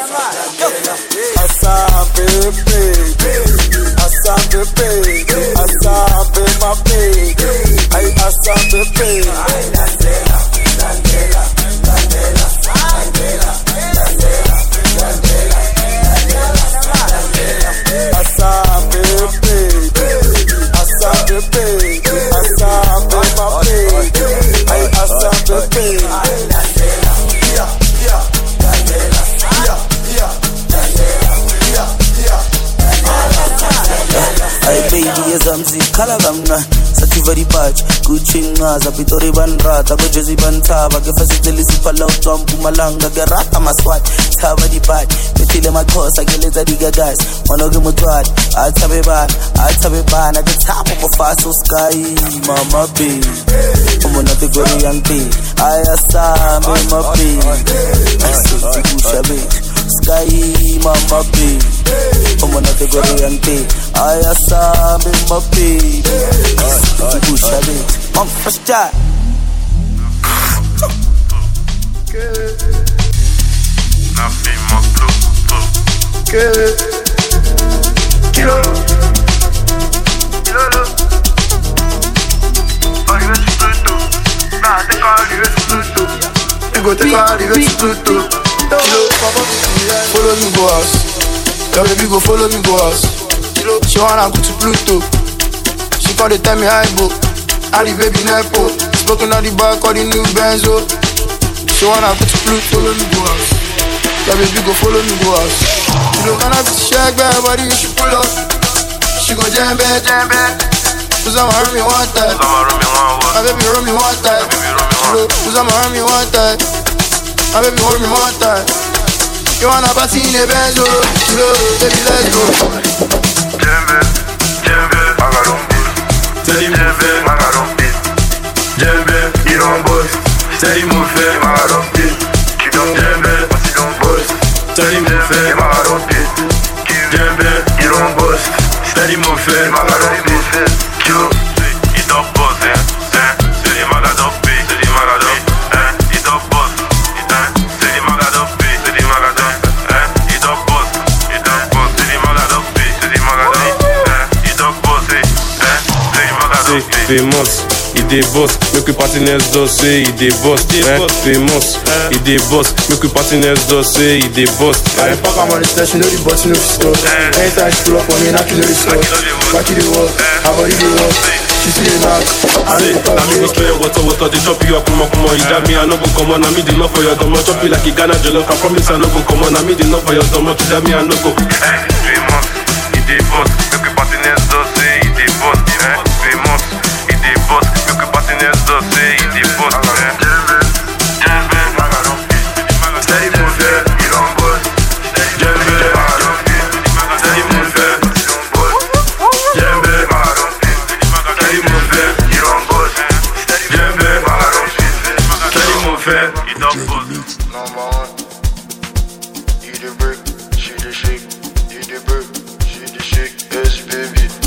Asame baby, Asame baby, Asame my baby, Asame baby. Zamzi khala kamna sathi very bad Gucci ngaza Pitori banrata ko Jersey bantaba ke fasiteli siphala utwa Mpumalanga ke rata maswat thaba di bad betile makhosa ke letsa digagas mono ke motwadi athabe bana athabe bana ke thaba mo fast sky mama baby mona te Korean tea ay asame my baby asiti kusha baby sky mama baby mona te Korean tea ay asame my baby asiti kusha baby mom first shot na famous blue Kilo Kilo Kilo arrivé sur Pluto nah t'es pas arrivé sur Pluto tu go t'es pas arrivé sur Pluto Kilo follow me go house your baby go follow me go house Kilo she wanna go to Pluto she call the tell me hi bo arrivé baby nepo smoking on the back of the new Benzo she wanna go to Pluto follow me go house your baby go follow me go house you know gonna be shake baby body she pull up she go jam bad jam bad cause I'ma hurt me one time my baby hurt me one time cause I'ma hurt me one time my baby hurt me one time you wanna party in the Benzo you know baby let's go jam bad jam bad magarombi jam bad magarombi jam bad you don't boss say you move it magarombi you don't jam bad you don't boss Steady move it, magarombi jam bad you don't boss steady move it magarombi you you don't boss eh eh c'est les magarombi c'est les magarombi eh you don't boss eh c'est les magarombi c'est les magarombi eh you don't boss you don't boss c'est les magarombi c'est les magarombi eh you don't boss eh c'est les magarombi famous il dey boss make we party next door say il dey boss eh famous il dey boss make we party next door say il dey boss I dey fuck am on the stage, you know the boss, you know the store. Anytime she pull up on me, knock you know the store. Back you the wall, her body the wall. She see the knock, I say na me go spray water water dey chop you up kumo kumo you jam me I no go comot na me dey knock for your domo chop you like a Ghana jollof I promise I no go comot na me dey knock for your domo you jam me I no go famous il dey boss make we party next door say il dey boss eh famous il dey boss make we party next door say il dey boss eh jam bad magarombi steady move it you don't boss jam bad magarombi steady move it you don't boss jam bad magarombi steady move it you don't boss jam bad magarombi steady move it you don't boss number one you the break she the shake you the break she the shake yes baby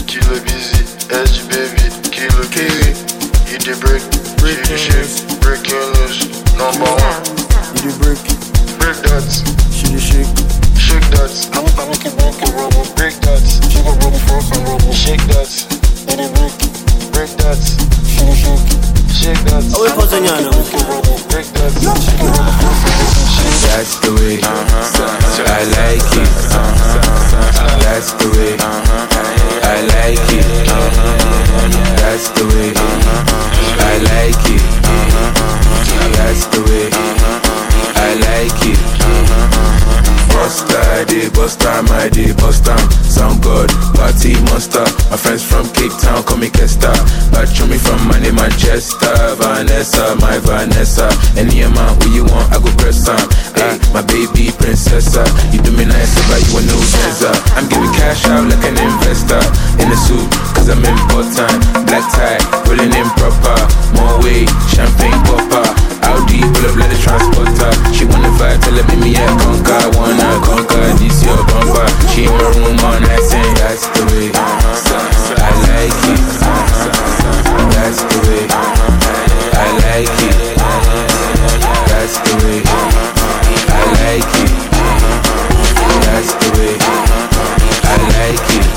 dey bust down. Sound good, party monster. My friends from Cape Town call me Kesta. But show me from my name Manchester. Vanessa, my Vanessa. Any amount who you want, I go press on. Hey, my baby princessa. You do me nice, but you a no censor. I'm giving cash out like an investor. In a suit, cause I'm important. Black tie, rolling in proper. More way, champagne popper. Audi, pull up, let the transporter. She wanna vibe, tell her meet me at Conquer. Wanna conquer, this your bumper. She in my room all night saying that's the way. I like it. That's the way. I like it. That's the way. I like it. That's the way. I like it.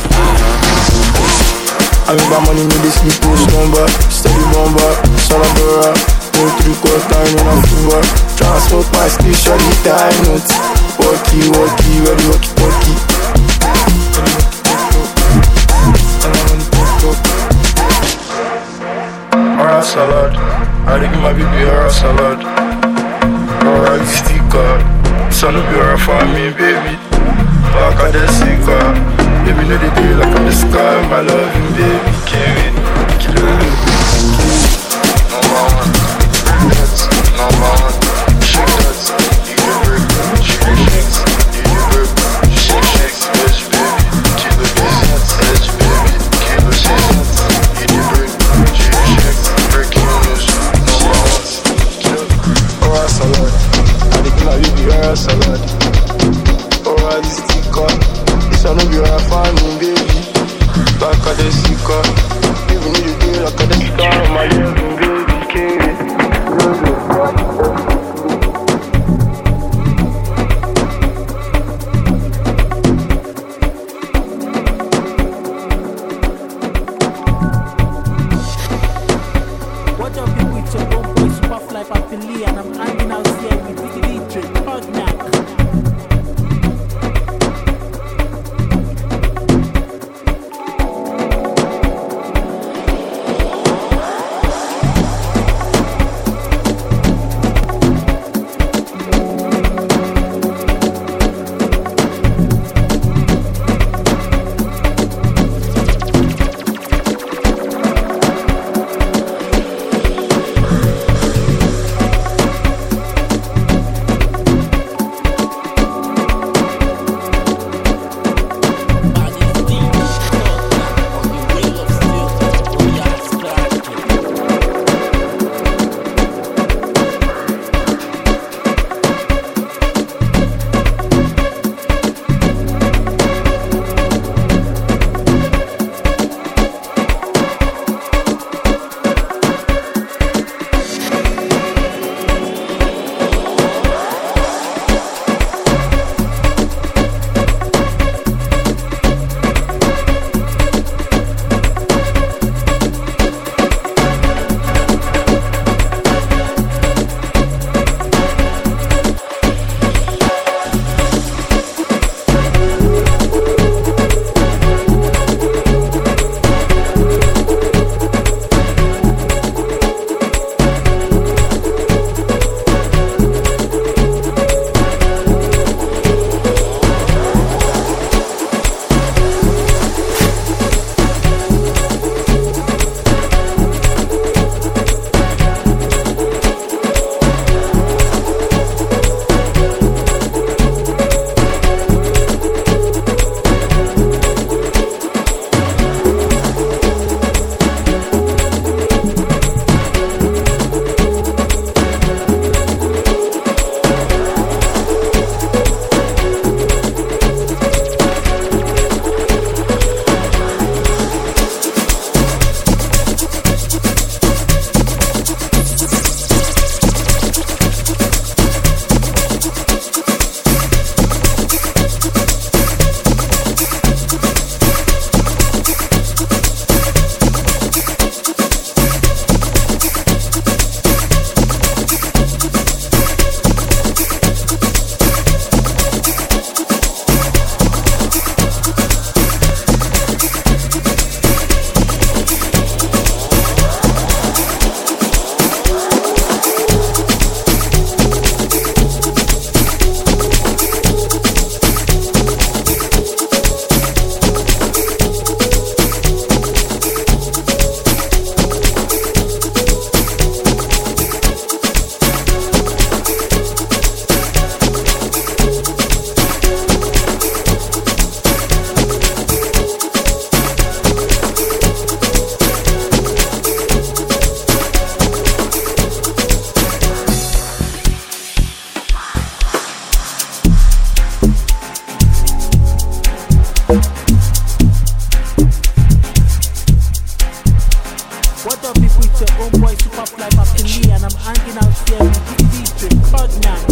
I make my money, need this sleep, push number. Steady bomber, Salabora. Go through court time in a fever. Transport my skill, shawty time note. Walkie, walkie, ready, walkie, walkie. Alright, salad. I dey give my baby alright, salad. Alright, sticker. Son of your family, baby. Back at the seeker. Baby, know the day like I'm the sky. My love you, baby. Can't wait. Kill it. Number one. That's number one. Shake that. You the brick. Shake shakes. You the brick. Shake shakes. Edge, baby. Kill it. Edge, baby. Kill it. You the brick. Shake shakes. Breaking news. Number one. Alright, salad. I dey give my baby alright, salad. Alright, sticker. This one no be alright, family, baby. Back at the seeker. Even if you do like a the star, my love, baby, carry it. What up, people? It's your own boy, Superfly Papili, and I'm hanging out here with D J Cognac. boss like Papi Lee, and I'm hanging out here with D J Cognac.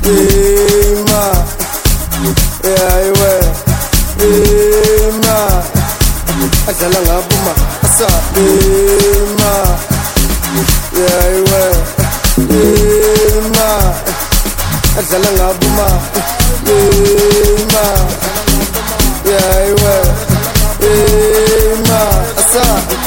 Ema, yeah, iwe. Ema, adlala ngabuma, asa. Ema, yeah, iwe. Ema, adlala ngabuma. Ema, yeah, iwe. Ema, asa.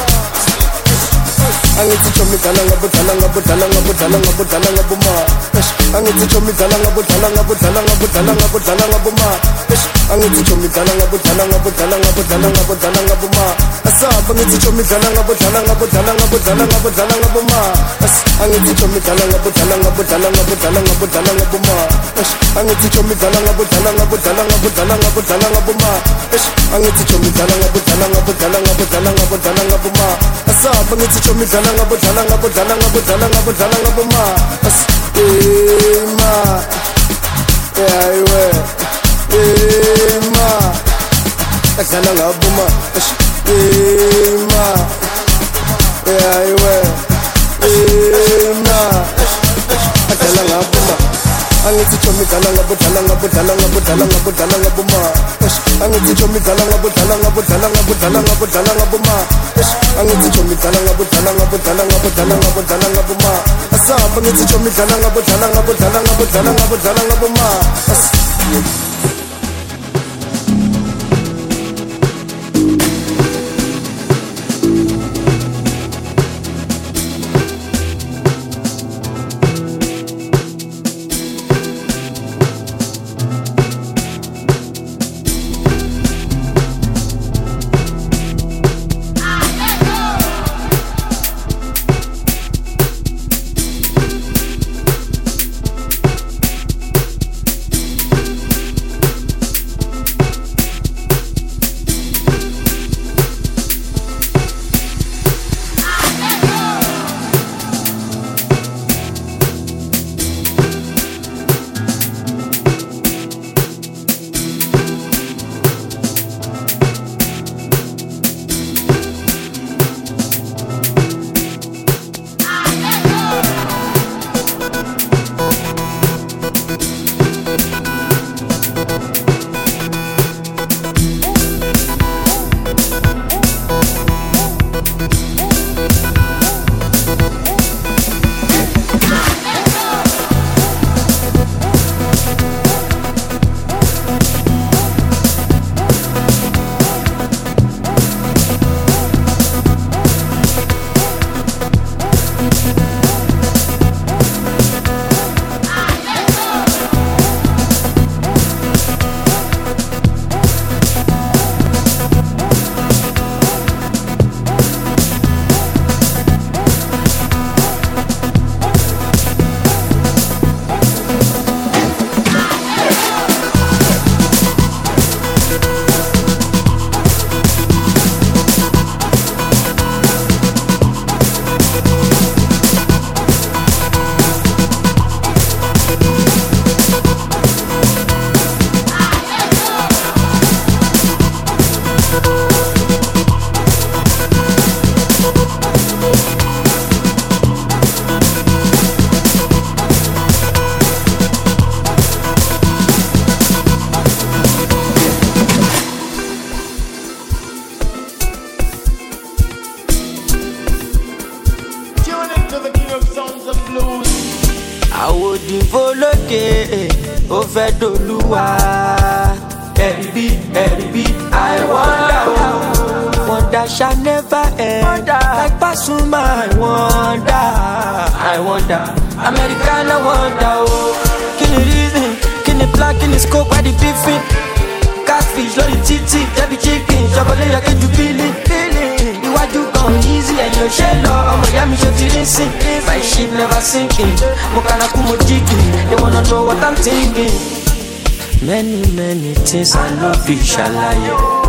Angithi chomi dala ngabo dala ngabo dala ngabo dala ngabo dala ngabo ma. Angithi chomi dala ngabo dala ngabo dala ngabo dala ngabo dala ngabo ma. Angithi chomi dala ngabo dala ngabo dala ngabo dala ngabo dala ngabo ma. Asa angithi chomi dala ngabo dala ngabo dala ngabo dala ngabo dala ngabo ma. Angithi chomi dala ngabo dala ngabo dala ngabo dala ngabo dala ngabo ma. Angithi chomi dala ngabo dala ngabo dala ngabo dala ngabo dala ngabo ma. Angithi chomi dala ngabo dala ngabo dala ngabo dala ngabo dala ngabo ma. Asa angithi chomi dala ngabo dala ngabo dala ngabo dala ngabo dala ngabo ma. Ema, yeah, iwe. Ema, adlala ngabo ma. Ema, yeah, iwe. Ema, adlala ngabo ma. Angithi chomi dala ngabo dala ngabo dala ngabo dala ngabo dala ngabo ma. Angithi chomi dala ngabo dala ngabo dala ngabo dala ngabo dala ngabo ma. Angithi chomi dala ngabo dala ngabo dala ngabo dala ngabo dala ngabo ma. Asa angithi chomi dala ngabo dala ngabo dala ngabo dala ngabo dala ngabo ma. ó fẹ́ dolúwa. Ẹ̀rí bí ẹ̀rí bí I wonder o. Wonder shall never end. Like Pasuma I wonder. I wonder. Americana wonder o. Kí ni reason? Kí ni plan? Kí ni scope? Why the beefing? Catfish lórí títì. Jẹ́bi chicken. Ṣọ́kọ́lé yẹ kéjú bílí. Iwájú kan easy ẹ̀yìn ò ṣe lọ. Ọmọ ìyá mi ṣe ti rí sìn. My ship never sinking. Mo kànáà kú mo jíkì. They wanna know what I'm thinking. Many many things I no fit ṣàlàyé.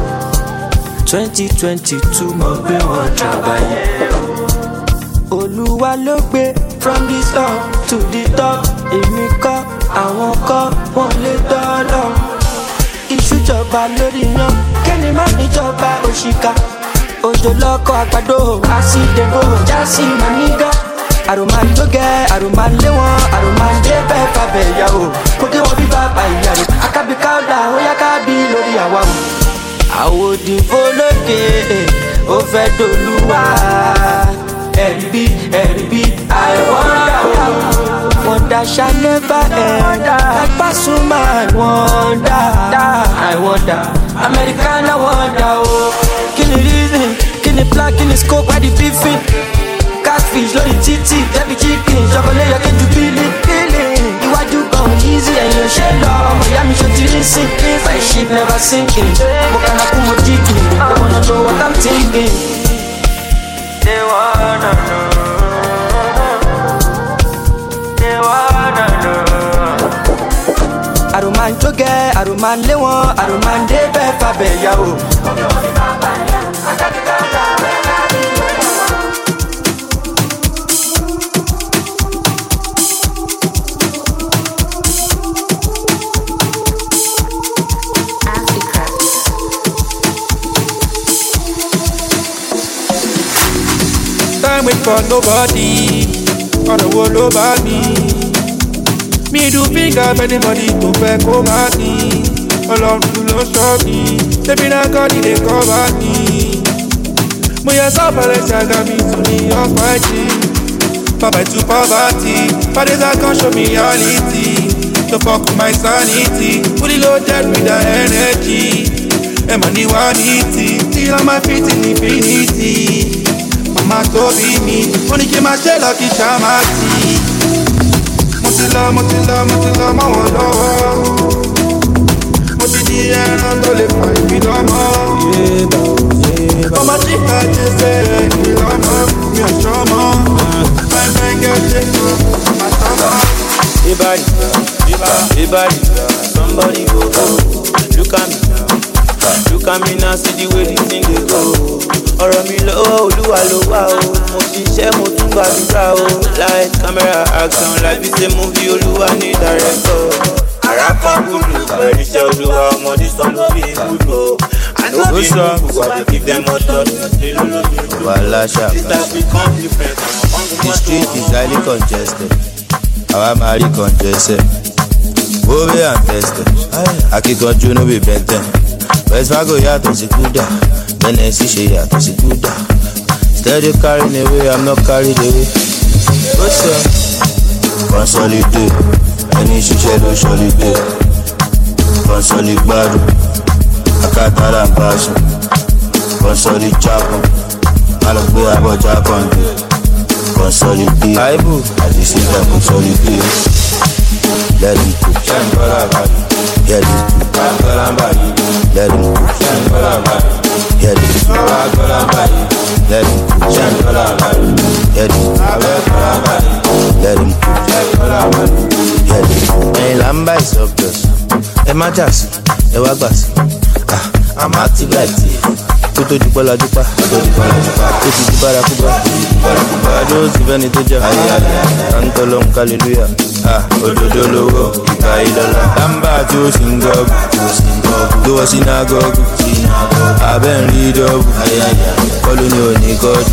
Twenty twenty two mo gbé wọn jàbáyé. Olúwa ló gbé from the top to the top. Èmi kọ́ àwọn kọ́ wọ́n lè dọ́lọ́. Ìṣújọba lórí yan kẹ́ni má níjọba òṣìkà. Òjò lọ́kọ̀ àgbàdo àṣìdèbò jásí mànígà. Àròmà ló gẹ àròmà lé wọn àròmà dé bẹ́ẹ̀ fàbẹ̀ yà o. dé wọn bí bàbá ìyàrá. Akábí káwọ́dà, ó yá kábí lórí àwa o. Àwòdìfó lókè, ó fẹ́ dolúwa. Ẹ̀rí bí, ẹ̀rí bí, àìwọ́ndà o. Wonder shall never end. Like Pasuma, I wonder, I wonder. Americana wonder, oh. Can you reason? Can you plan? Can you scope? Why the beefing? Catfish, lórí títì, Debbie chicken, chocolate, you get to feel it, feel it. Iwájú kan easy, ẹ̀yin ò ṣe lọ. Ọmọ ìyá mi ṣe ti rí sìn. My ship never sinking. Mo kàn án kú mo digging. I wanna know what I'm thinking. They wanna know. Àròmàn jógẹ́, àròmàn lé wọn, àròmàn dé bẹ́ẹ̀ fàbẹ̀ yà o. Time wait for nobody, ọ̀rọ̀ wo ló bá mi? Mi do pick up anybody to fẹ́ kó má ní. Ọlọ́run ló ṣọ́ mi, ṣébí náà kọ́ ni lè kọ́ bá ní. Mo yẹ sọ́fẹ̀lẹ̀ ṣàgà mi to the almighty. Bàbá ìtú poverty, fathers I can show me reality. To fuck with my sanity, fully loaded with the energy. Ẹ̀mọ̀ ni wá ní tí, till on my feet in infinity. Mama tó bí mi, ó ní kí n máa ṣe lọ kí ṣá máa tì í. Mo ti lọ, mo ti lọ, mo ti lọ mọ́ wọn lọ́wọ́. Mo ti di ẹran tó lè fà ìbí lọ́mọ. Ọmọ tí ká jẹ ṣe ìbí lọ́mọ, mi ò ṣọmọ. Fine fine girl ṣe tó, màá tọ́mọ. Everybody, everybody, somebody go go. Look at me now, look at me now, see the way this thing dey go. Ọ̀rọ̀ mi lọ́wọ́ Olúwa ló wà o, mo ṣiṣẹ́ mo tún gbàdúrà o. Light, camera, action, life is a movie, Olúwa ní director. Àrà kan kúlù, bẹ̀rẹ̀ iṣẹ́ Olúwa, ọmọdé sọ ló fi kúlù. I know they know who I dey give them all touch. Wàhálà ṣàkà. The street is highly congested. Àwa máa rí congested. Bóbé and tested. Akíkanjú no be bẹ́tẹ̀. West Fargo yàtọ̀ sí Kúdà. Tennessee ṣe yàtọ̀ sí Kúdà. Steady carrying away, I'm not carried away. What's up? Consolidate. Ẹni ṣiṣẹ́ ló ṣọlidé. Consolidate gbádùn. Akátara ń bá sùn. Consolidate jápọ̀. Má lọ gbé abọ́jà kọ̀ǹdé. Consolidate. Àìbù. Àdìsí ìjà consolidate. Let him cook. Let him cook. Let him cook. Let him cook. Let him cook. Let him cook. Ẹyin là ń bá ìsọ̀gbọ̀s. Ẹ má jà sí, ẹ wá gbà sí. Àmọ́ àtìgbàtì. Kó tó di bọ́lá dúpá. Kó tó di bọ́lá dúpá. Ó ti di bárakúbá. Bárakúbá. Adó sì fẹ́ni tó jà. Àǹtọ̀ ló ń kálílúyà. Òdodo lówó ìgbà ìlọ́lá. Lámbà tí ó sì ń gọ́gù. Tó wọ sínágọ́gù. Abẹ́ ń rí dọ́gù. Kọ́lù ni ò ní kọ́dù.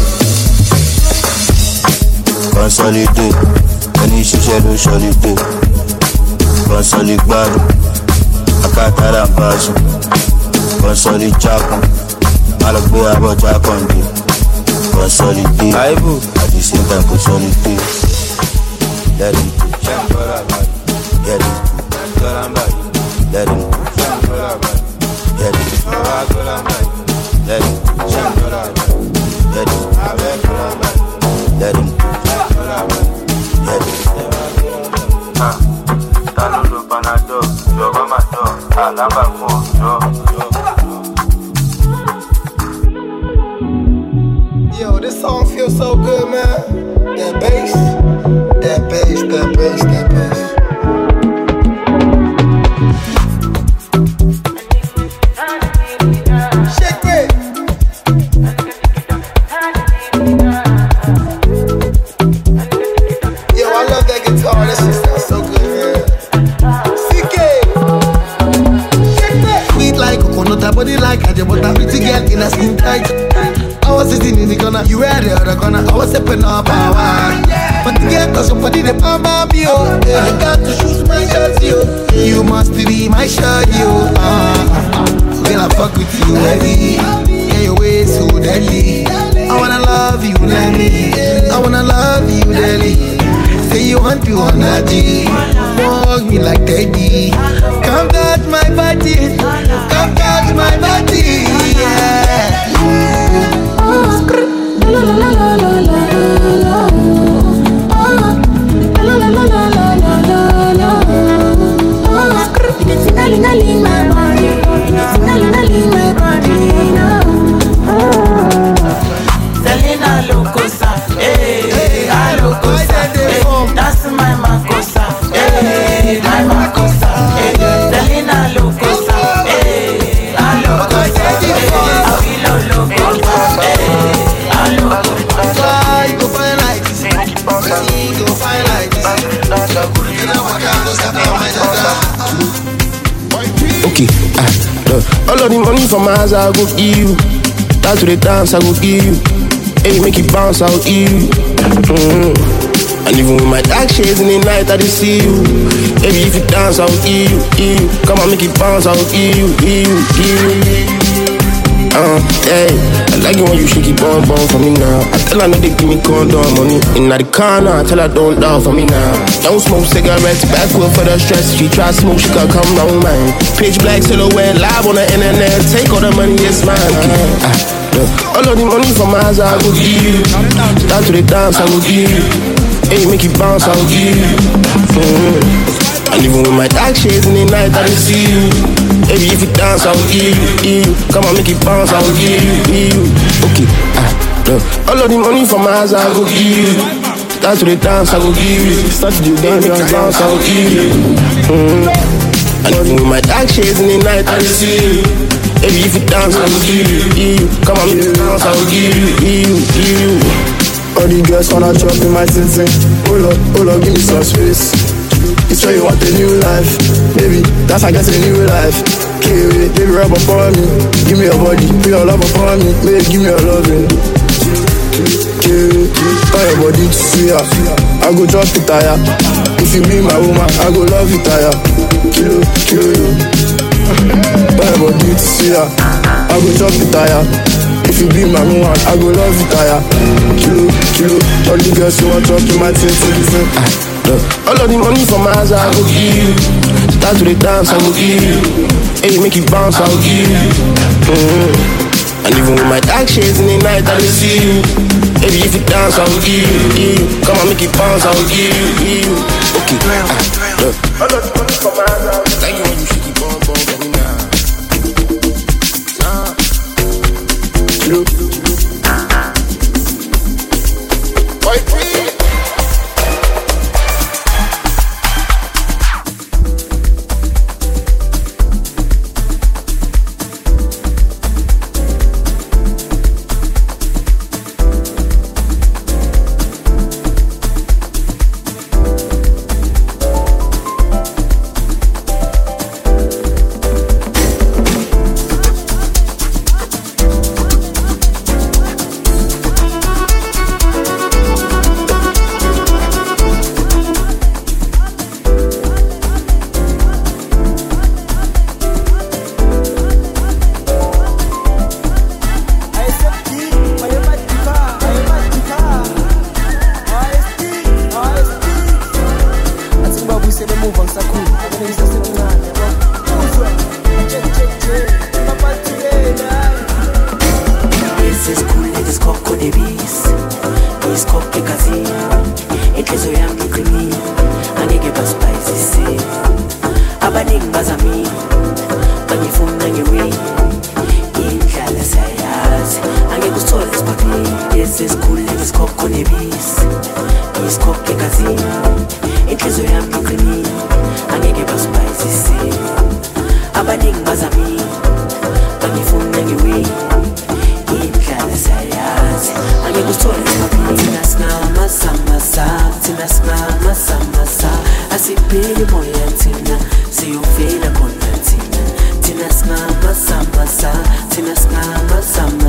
Consolidate. Ẹni ṣiṣẹ́ ló ṣọlidé. Consolidate gbádùn. Akátara ń bá sùn. Consolidate jákùn. Má lọ gbé abọ́jà kọ̀ǹdé. Consolidate. Àìbù. At the same time consolidate. Let him cook. Let him cook. Let him cook. Let him cook. Let him cook. Let him cook. Let him Ah, ta ló lo Panadol? Jọ̀wọ́ máa jọ, àlábàgbọ̀ jọ. Yo, this song feels so good, man. That bass, that bass, that bass, that bass. Shake it. Yo, I love that guitar. That shit sounds so good, man. C K. Shake Cause somebody the mama me, oh. I got to shoot my shot, yo. You must be my shot, yo. Uh, when I fuck with you, heavy. Yeah, your way so deadly. I wanna love you, Lenny. I wanna love you, Lenny. Say you want to on a G. Walk me like Teddy. Come touch my body. Come touch my body. Yeah. La la la la la la la. La la la la la la la la. It's finally my body. It's finally my body. Selena Locosa, eh, I Locosa, eh, that's my Macosa, eh, my Macosa, eh, Selena Locosa, eh, I Locosa, eh, I will Locosa, eh, I Locosa. I go find like this, I go find like this. Okay, ah, look, all of the money from my house I go give you. Down to the dance I go give you. Hey, make it bounce, I'll give you. Mm-hmm. And even with my dark shades in the night, I just see you. Baby, if you dance, I'll give you, give you. Come on, make it bounce, I'll give you, give you, give you. Uh, hey, I like it when you shake it, bum, bum for me now. I tell her no, they give me condom money. In the corner, I tell her don't down for me now. Don't smoke cigarettes, backward for the stress. She try smoke, she can come down mine. Pitch black silhouette, live on the internet. Take all the money, it's mine. Uh, uh, look, all of the money from my house, I go give you. Down to the dance, I go give you. Hey, make it bounce, I go give you. Mm-hmm. And even with my dark shades in the night, I just see you. Baby, if you dance, I will give you, give you. Come on, make it bounce, I will give you, give you. Okay, ah, look, all of the money from my house, I will give you. Start to the dance, I will give you. Start to the dance, I bounce, I will give you. Mm-hmm. And even with my dark shades in the night, I just see you. Baby, if you dance, I will give you, give you. Come on, make it bounce, I will give you, give you, give you. All the girls wanna chop in my city. Hold up, hold up, give me some space. You say you want a new life, baby, that's I guess a new life. Kiwi, baby, rub up on me. Give me your body, put your love upon me. Baby, give me your loving. Kiwi, turn your body to see ya. I go drop it tire. If you be my woman, I go love you tire. Kilo, kilo, yo. Turn your body to see ya. I go drop it tire. If you be my woman, I go love you tire. Kilo, kilo, all the girls who want to talk to my team to the same. Look, all of the money from my house, I go give you. Start to the dance, I go give you. Hey, make it bounce, I go give you. Mm-hmm. And even with my dark shades in the night, I just see you. Baby, if you dance, I will give you, give you. Come on, make it bounce, I will give you, give you. Okay, ah, look, all of the money from my house, like you when you shake it, bum, bum, for me now. Nah, look, boy, please.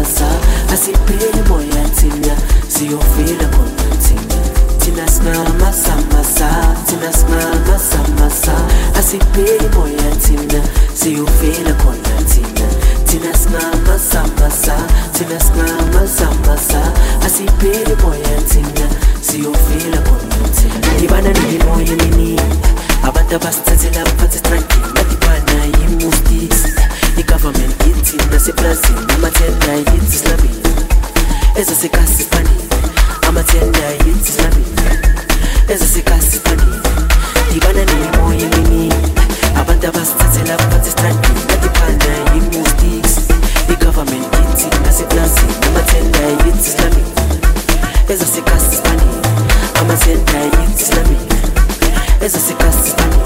See you feel the content. Tina Snama. massa massa, tina smile massa massa. I see baby boy and tina, see you feel a corner tina. Tina smile massa massa, tina smile massa massa. I see baby boy and tina, see you feel a corner tina. Ibana ni mo yini, abanda basta zila pati tranqui. Mati bana yimu sticks, the government eating na se plastic. I'ma tell you it's Islamic. Esa se kasi pani, I'ma tell you it's Islamic. Esa se kasi pani, ibana ni mo yini, abanda basta zila pati tranqui. Mati bana yimu sticks, the government eating na se plastic. I'ma tell you it's Islamic. Esa se kasi pani, I'ma tell you it's Islamic. Esa se kasi pani.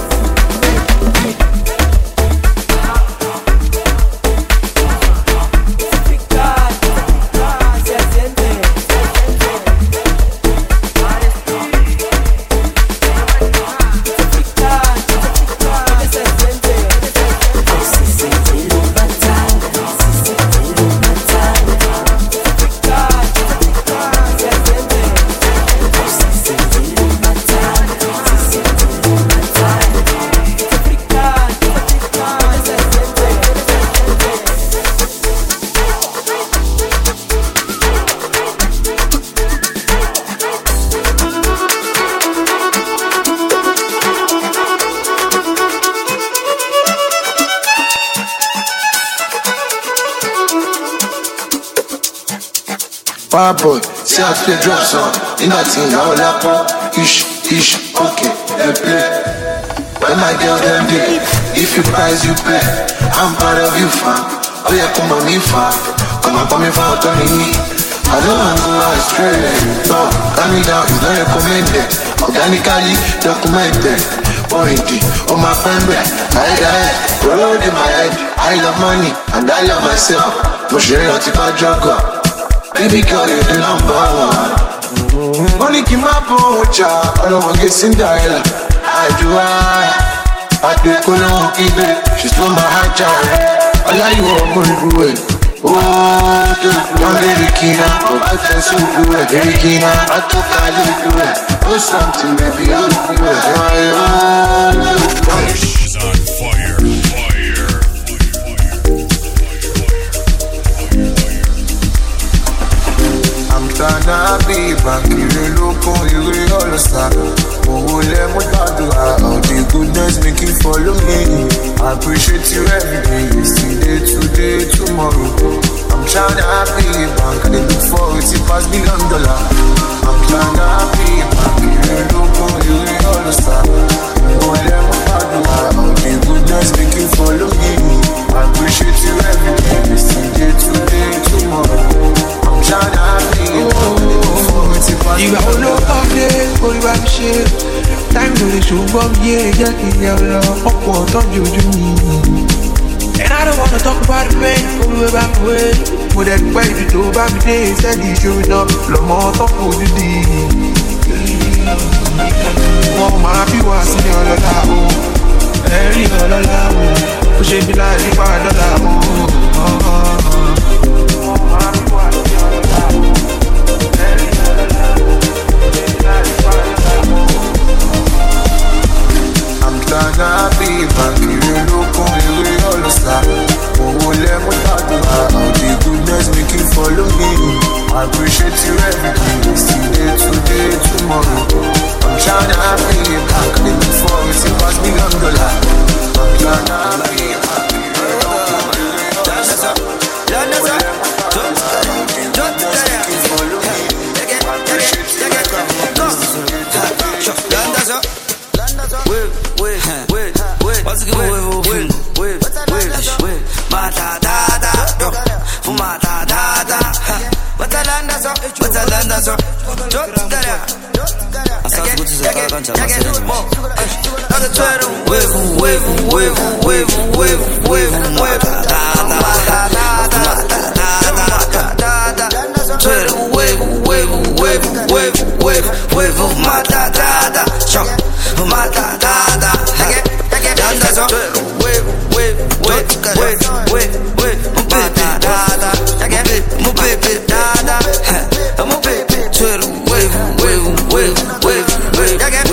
Fire boy, see how to drop some. In that thing, I will lap up. Ish, ish, okay, they play. When my girl them day, if you price, you pay. I'm proud of you, fam. Oh yeah, come on, me, fam. Come on, come me, fam, turn me. I don't want to go astray. No, calm me down, it's not recommended. Organically documented. Pointy, oh my friend, I die. Roll in my head. I love money, and I love myself. No share your tip, I drug up. Baby girl, you're the number one. Money keep my pocha, I don't want to get Cinderella. I do I, I do it, I keep it. She stole my heart, child. I like you all going through it. Oh, I'm very keen, I can see you do it. Very keen, I took I do it. Oh, something, baby, I'll do it. She's on fire, fire. I'm tryna be back, you look on you, you all the star. Oh, let me do all the goodness make you follow me. I appreciate you every day, yesterday, today, tomorrow. I'm tryna be back, they look forward to pass million dollar. I'm tryna be back, you look on you, you all the star. Oh, let me do all the goodness make you follow me. I appreciate you every day, yesterday, today, tomorrow. I'm tryna be ìgbà wo ló kọ́ dé orí bá mi ṣe táìmù lè ṣùgbọ́n bí ẹ jẹ́ kí n yẹ lọ ọ̀pọ̀ tọ́jú ojú mi. And I don't wanna talk about the pain olùwẹ̀ bá mi wé mo dẹ̀ dúpẹ́ ìdí tó bá mi dé sẹ́ẹ̀dì ìṣòro náà lọ́mọ tọ́kù dídì. Wọ́n máa bí wá sí ní ọlọ́lá o ẹ̀rí ọlọ́lá o ó ṣe bí láì nípa dọ́là o. Tryna be back, you look on you, you all the star. Oh, let me talk about all the goodness make you follow me. I appreciate you every day, yesterday, today, tomorrow. I'm tryna be back, they look forward to pass me on the line. I'm tryna be back, you look on you, you all the star. Oh, let me talk about all the goodness make you follow me. I appreciate you every day, yesterday, today, tomorrow. Wait, wait, wait, wait, what's it going wait, wait, wait, wait, mata da da, yo, fumata da da, batalanda so, batalanda so, jokara, asas good to the cancha, wave, wave, wave, wave, wave, wave, wave, da da da da da da da da, wave, wave, wave, wave, wave, wave, mata da da, chop. Mata da da, danda so, wave, wave, wave, wave, wave, wave, mata da da, mo baby da da, mo baby, wave, wave, wave, wave, wave,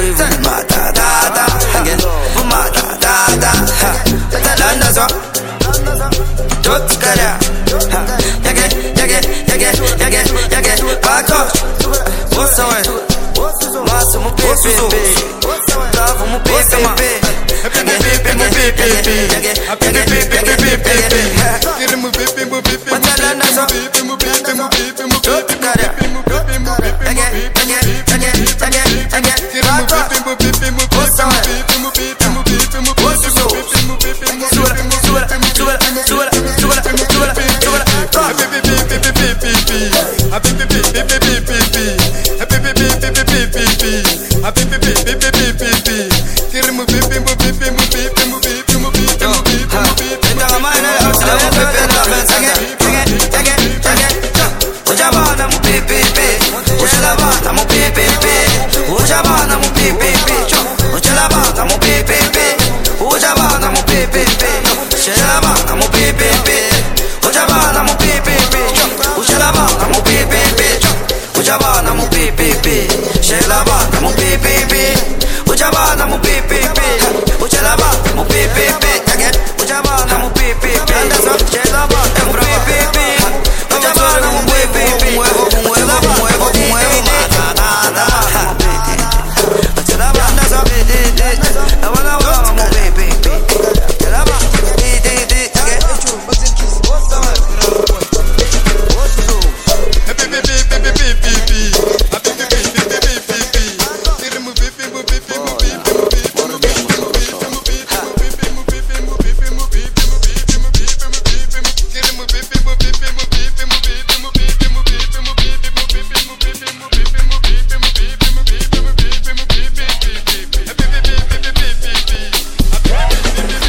Chukara. Yage, yage, yage, yage, yage. Back up. What's the way? Masu mu pepe. Love mu pepe ma. Yage, yage, yage, yage, yage, yage, yage. Kiri mu pepe mu pepe. Matalana so. Mu pepe mu pepe mu pepe. Chukara. Yage, yage, yage, yage, yage. Kiri mu pepe mu pepe mu pepe. What's the way? Mu pepe mu pepe mu pepe. What's the way? Mu pepe mu pepe. Subala, subala, subala, subala, subala, subala, subala. Happy, happy, happy, happy, happy, happy, happy, happy, happy, happy, happy, happy, happy, happy. Kiri mu pepe mu pepe mu pepe mu pepe mu pepe mu pepe mu pepe. Enda mana la usla mu pepe na bensange, sange, sange, sange. Ujabana mu pepe pepe, ujabana mu pepe pepe, ujabana mu pepe pepe, ujabana mu pepe pepe, ujabana mu pepe pepe, ujabana mu pepe pepe, ujabana mu pepe pepe, ujabana mu pepe pepe, ujabana mu pepe pepe, ujabana mu pepe pepe, ujabana mu pepe pepe, ujabana mu pepe pepe, again, ujabana mu pepe pepe, ujabana mu pepe pepe, ujabana mu pepe pepe, muevo, muevo, muevo, muevo, nada, ujabana so, ujabana mu pepe pepe, ujabana, di di di, again, what's the word? What's the word? Happy, happy, happy, happy, happy, happy, happy, happy, happy. Kiri mu pepe mu pepe mu pepe mu pepe mu pepe mu pepe mu pepe mu pepe mu pepe mu pepe mu pepe mu pepe mu pepe mu kiri mu pepe mu pepe mu pepe mu pepe mu pepe mu pepe mu pepe mu pepe mu pepe mu pepe mu pepe mu pepe mu pepe mu pepe mu pepe. Happy, happy, happy, happy, happy.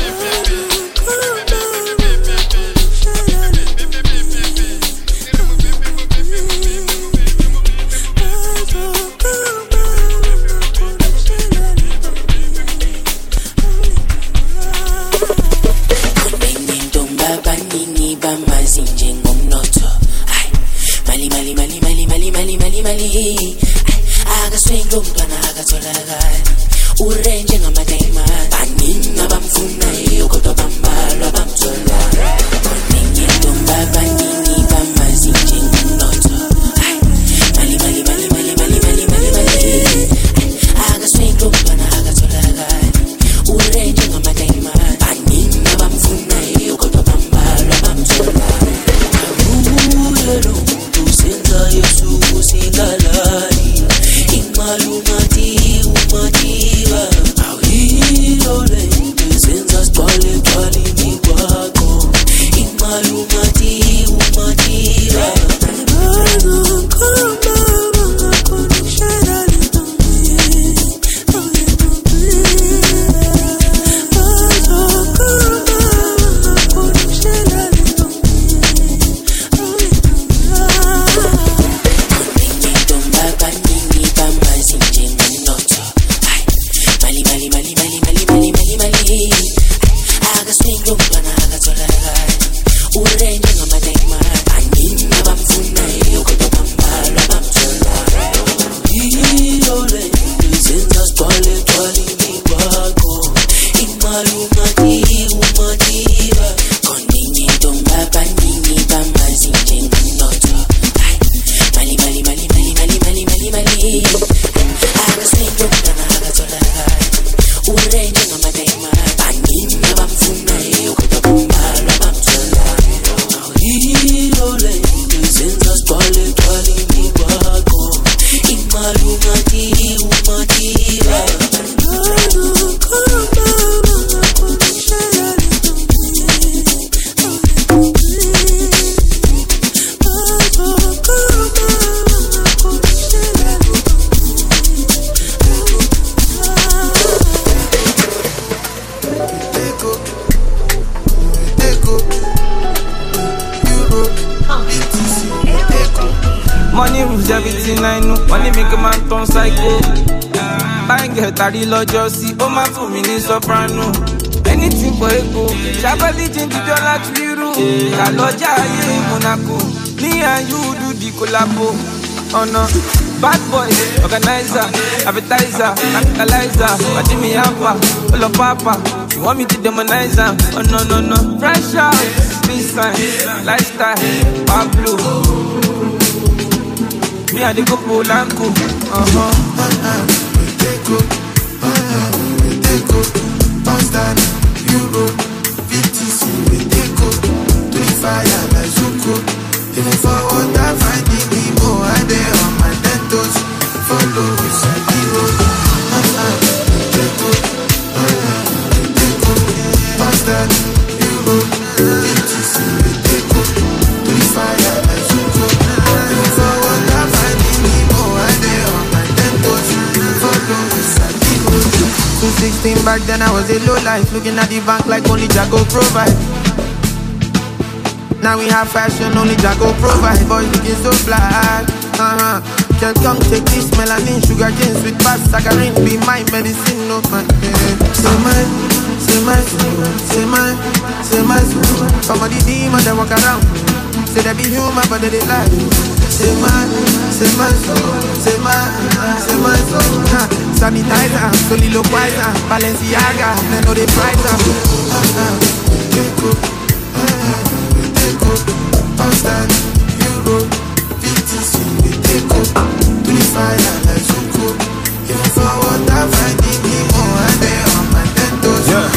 Mali, mali, mali, mali, mali, mali, mali, mali. Aga swing umntwana akatholakali. Urenje ngamadayimani. Baningi abamfuna iyo kodwa bambalwa bamthola. Baningi intombi abaningi bamazi njengomnotho. Mali, mali, mali, mali, mali, mali, mali, mali. Aga swing umntwana akatholakali. Urenje ngamadayimani. Baningi abamfuna iyo kodwa bambalwa bamthola. Usenza Yesu usingalali. Imalumati umativa. Awilole usenza stwale twali ni kwako. Imalumati umativa. Money rules everything I know. Money make a man turn psycho. Bang girl tari lọ́jọ́ sí, ó máa fún mi ní soprano. Anything for ego, shabali change the dollar to euro. Kaloja ayé Monaco, me and you do the collabo. Oh no, bad boy, organizer, advertiser, capitalizer. But Jimmy Alpha, all of Papa, you want me to demonize her? Oh no no no, fresh out. peace sign, lifestyle, Pablo. Me and the couple Lanko, uh-huh. We take up, we take up, Boston, Euro, V T C, we take up, to the fire like Zuko. If you forward, I find the people, I there on my ten toes, follow with Sadiro. We take up, we take up, Boston, Euro, V T C, we take up, to the fire like Zuko. If you forward, I find the people, I there on my ten toes, follow with Sadiro. two sixteen back then I was a low life, looking at the bank like only Jago provide. Now we have fashion, only Jago provide. Boys looking so fly, uh-huh. Girl, come take this melanin, sugar cane, sweet past, saccharin, be my medicine, no man. Yeah. Say my, say my soul, say my, say my soul. Some of the demons that walk around, say they be human but they lie. Say my, say my soul, say my, say my soul. Huh. Sanitizer, soliloquizer, Balenciaga, they know they price up. Uh-huh. Boston, Euro, V T C, we take up, to the fire like Zuko. If you forward, I find the people, and they on my ten toes. Yeah.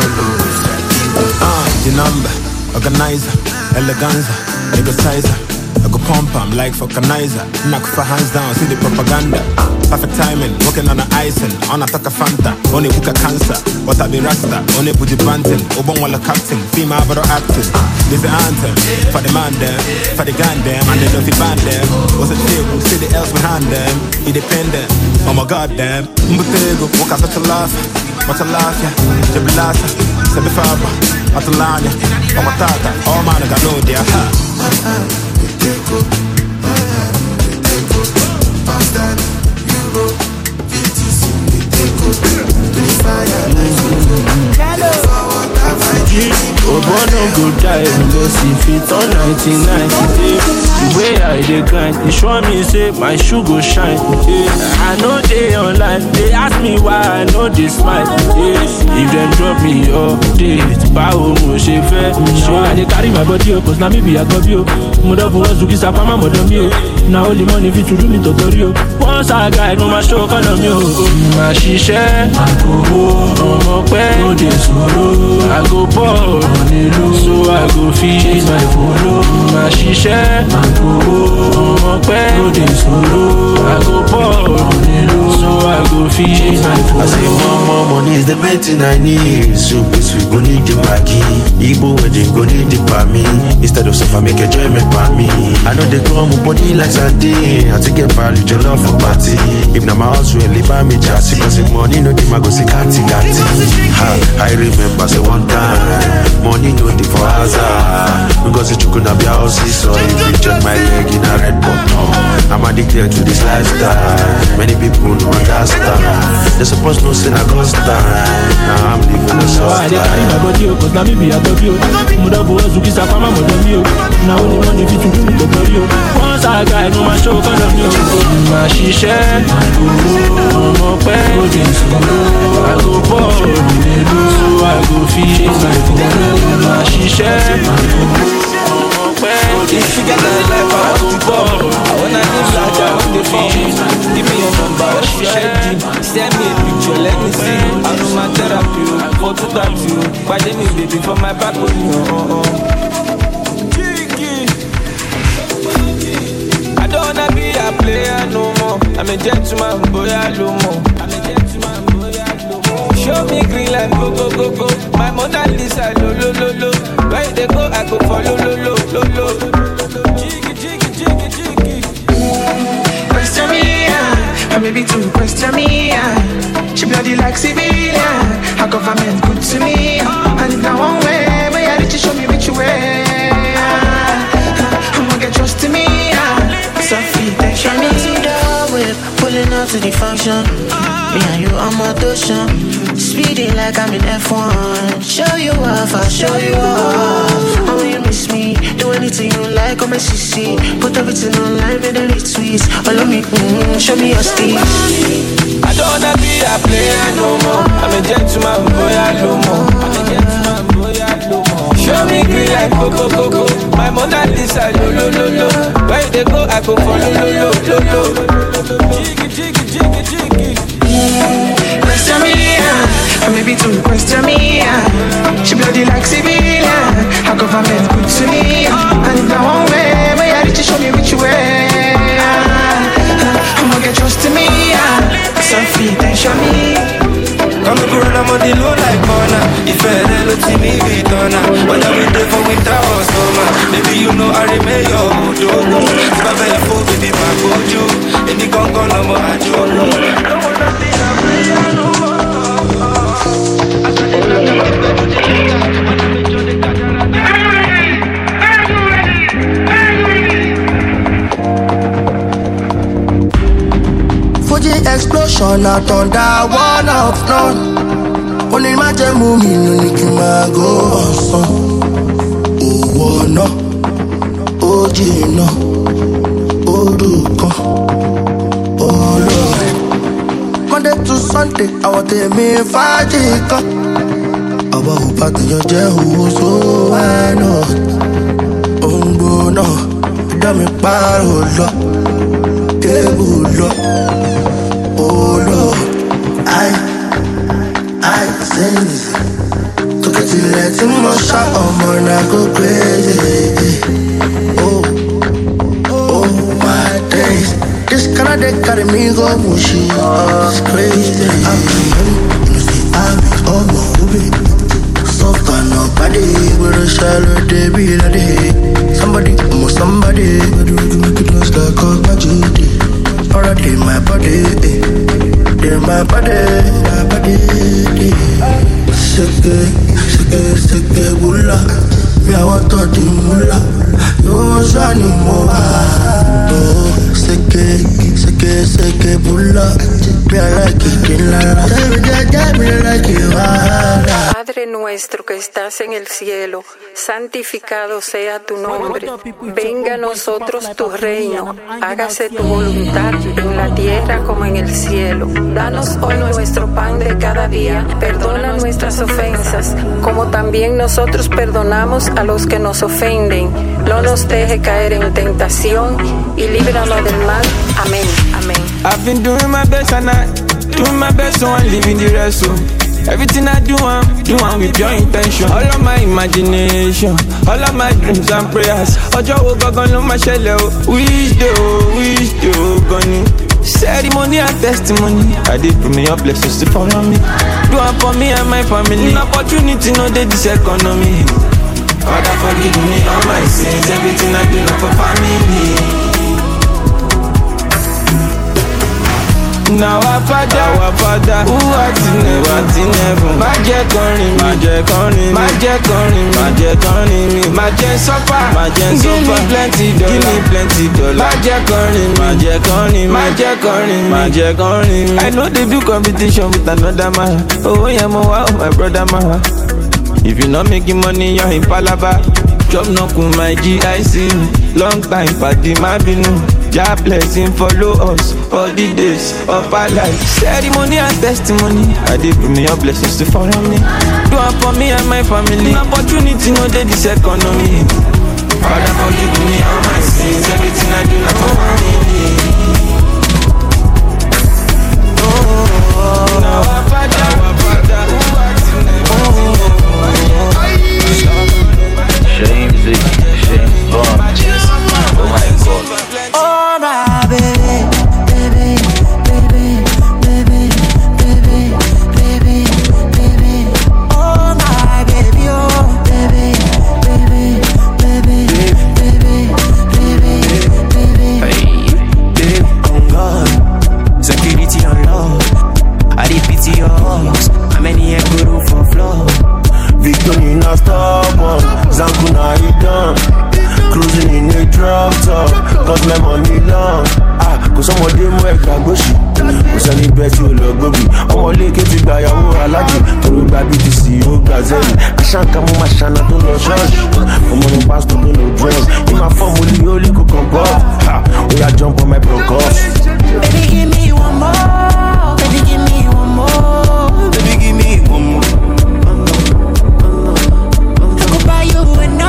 Uh, the number, organizer, eleganza, negocizer. I go pump, I'm like vulcanizer. Knock for hands down, see the propaganda. Perfect timing, working on the icing. On a taka fanta, only book a cancer. What I be rasta, only put the banting. Obon walla captain, female but acting. This the anthem, for the man them, for the gun them, and they don't fi band them. What's a table, see the else behind them. Independent, oh my god damn. Mbutego, walk out such a laugh. What a laugh, yeah. Jebilasa, Sebi Faba, Atalanya, oh my tata, oh man, I got no idea, ha. We take up, we take up, Boston, Euro, V T C, we take up, to the fire like Zuko. Forward, I find the people, oh, boy, no good time, go see fit on nineteen ninety-eight. The way I dey grind, they show me say my shoe go shine. Yeah. I know they online, they ask me why I know they smile. Yeah. If them drop me update, báwo mo ṣe fẹ́. Now I dey carry my body up, cause now me be a copy. Mo double one zuki sapa ma modo mi o. Now only money fit to do me totori o. Once I guide, no ma show color mi o. Ma ṣiṣẹ́, ọmọ pẹ́, no dey sọ̀rọ̀. I go ball, so I go feed my follow. Ma ṣiṣẹ́, ọmọ pẹ́, no dey sọ̀rọ̀. I go ball, so I go feed my follow. I say more, more money is the main thing I need. So please we go need the Maggi. Igbo wedding go need the Pami. Instead of suffer make enjoyment by me. I know they grow my body like sardine. I take a value your love for party. If na my house will leave me just because if money no give I go see kati kati. Ha, I remember say one time money no dey for hazard. Because you could not be a house so if you check my leg in a red button. I'm addicted to this lifestyle. Many people don't understand. They supposed to say I got time. Now I'm living the soft I dey carry my body up, cause now me be a copy. Mo double one zuki sapa ma modo mi o. Now only money fit to do me totori o. Once I guide, no ma show color mi o. Ma ṣiṣẹ́, ọmọ pẹ́, no dey sọ̀rọ̀. I go ball, so I go feed my follow. Ma ṣiṣẹ́, ọmọ pẹ́, no dey sọ̀rọ̀. I go ball, I wanna live like I want the phone. Give me your number, what's your I D? Send me a picture, let me see. I know my therapy, photograph you. Why they me baby for my back on you? Oh, oh. I don't wanna be a player no more. I'm a gentleman, boy, I do more. I'm a gentleman, boy, I do more. Show me green light, go, go, go, go. My Mona Lisa, lo, lo, lo, lo. Where they go, I go follow, lo, lo, lo, lo. Jiggy, jiggy, jiggy, jiggy. Question me, yeah. Maybe to question me, yeah. She bloody like civilian. Her government good to me. And if now one way, my I show me which way. I'ma get trust to me, yeah. So feed that show me to the whip, pulling up to the function. Me and you on my ocean, speeding like I'm in F one. Show you off, I'll show you off. How will you miss me? Do anything you like, come and see. Put everything online, make them retweets. All of me, mm, show me your steez. I don't wanna be a player no more. I'm a gentleman, boy, I do more. I'm a gentleman, boy, I do more. Show me be like Coco Coco. My Mona Lisa, lo lo lo lo. Where they go, I go for lo lo lo lo lo. Jiggy jiggy jiggy jiggy. Question me, or maybe to question me. She bloody like civilian. Her government good to me. And if I won't way, may I reach show me which way. I'm gonna get trust to me. So free, then show me. I'm a girl, I'm on the low like corner. If I had a team, me be done. Whether we there for winter or summer, maybe you know I remain your mojo. If I very full, baby, my gojo. In the gun, gun, I'm a joke. Fuji explosion, I thunder, one of none. Only my jemu, me no need to my go on. Oh, no. Oh, Gino. Oh, Duko. Oh, Lord. Monday to Sunday, I want to me fajika. I want to party your jehu, so why not? Oh, no. Dami paro lo. Kebu lo. Oh, Lord. I. I say this. Took it to let him more shot on man, I go crazy. Oh, oh my days. This kind of day carry me go mushy. It's crazy. I'm in, you see, I'm in, oh my baby. Soft on nobody, with a shallow day be like day. Somebody, almost somebody. But you can make it dance like a magic. Already my body, yeah, my body, my body. Seke, seke, seke, bula. Me I want to do mula. You shani moa. Oh, seke, seke, seke, bula. Me I like it, kinla. Tell me, me like it. Padre nuestro que estás en el cielo, santificado sea tu nombre. Venga a nosotros tu reino. Hágase tu voluntad en la tierra como en el cielo. Danos hoy nuestro pan de cada día. Perdona nuestras ofensas, como también nosotros perdonamos a los que nos ofenden. No nos deje caer en tentación y líbranos del mal. Amén. Amén. I've been doing my best and I doing my best, so I'm living the rest. So everything I do, I'm doing with your intention. All of my imagination, all of my dreams and prayers. Ojo wo gogon lo ma shele o. Wish do, wish do goni. Ceremony and testimony. I did put me up blessings to follow me. Do it for me and my family. An opportunity no dey this economy. Father forgive me all my sins. Everything I do not for family. Now our father, our father, who art in heaven, magic kọrin, magic kọrin, magic kọrin, magic kọrin, magic suffer, magic suffer, give me plenty dollar, give me plenty dollar, magic kọrin, magic kọrin, magic kọrin, magic kọrin. I know they do competition with another man. Oh yeah, mo wa, oh my brother man. If you not making money, you're in Palaba. Job no kun my G I C. Long time party my binu. Jah blessing follow us all the days of our life. Ceremony and testimony. I did bring me your blessings to follow me. Do it for me and my family. An opportunity no dey this economy. Father forgive me all my sins. Everything I do not for family. Oh, now our Father, our Father, who art in heaven. Shame music, shame bomb. Oh my God. Oh my baby, baby, baby, baby, baby, baby, baby. Oh my baby, oh baby, baby, baby, baby, baby, baby. Hey, babe, on God, security on love. I did pity your house. How many I go do for floor? Victory not stop one, Zankuna he done. Cruising in a drop top, cause my money long. Ah, cause some of them work like Goshi. Cause I need bet you love Gobi. I'm all like it to buy a whole alaji. To look back to see you gazelle. I shan't come on my shana to no church. I'm on the past to no drugs. In my family, only cook on God. Ha, we are jump on my broadcast. Baby, give me one more. Baby, give me one more. Baby, give me one more. I could buy you a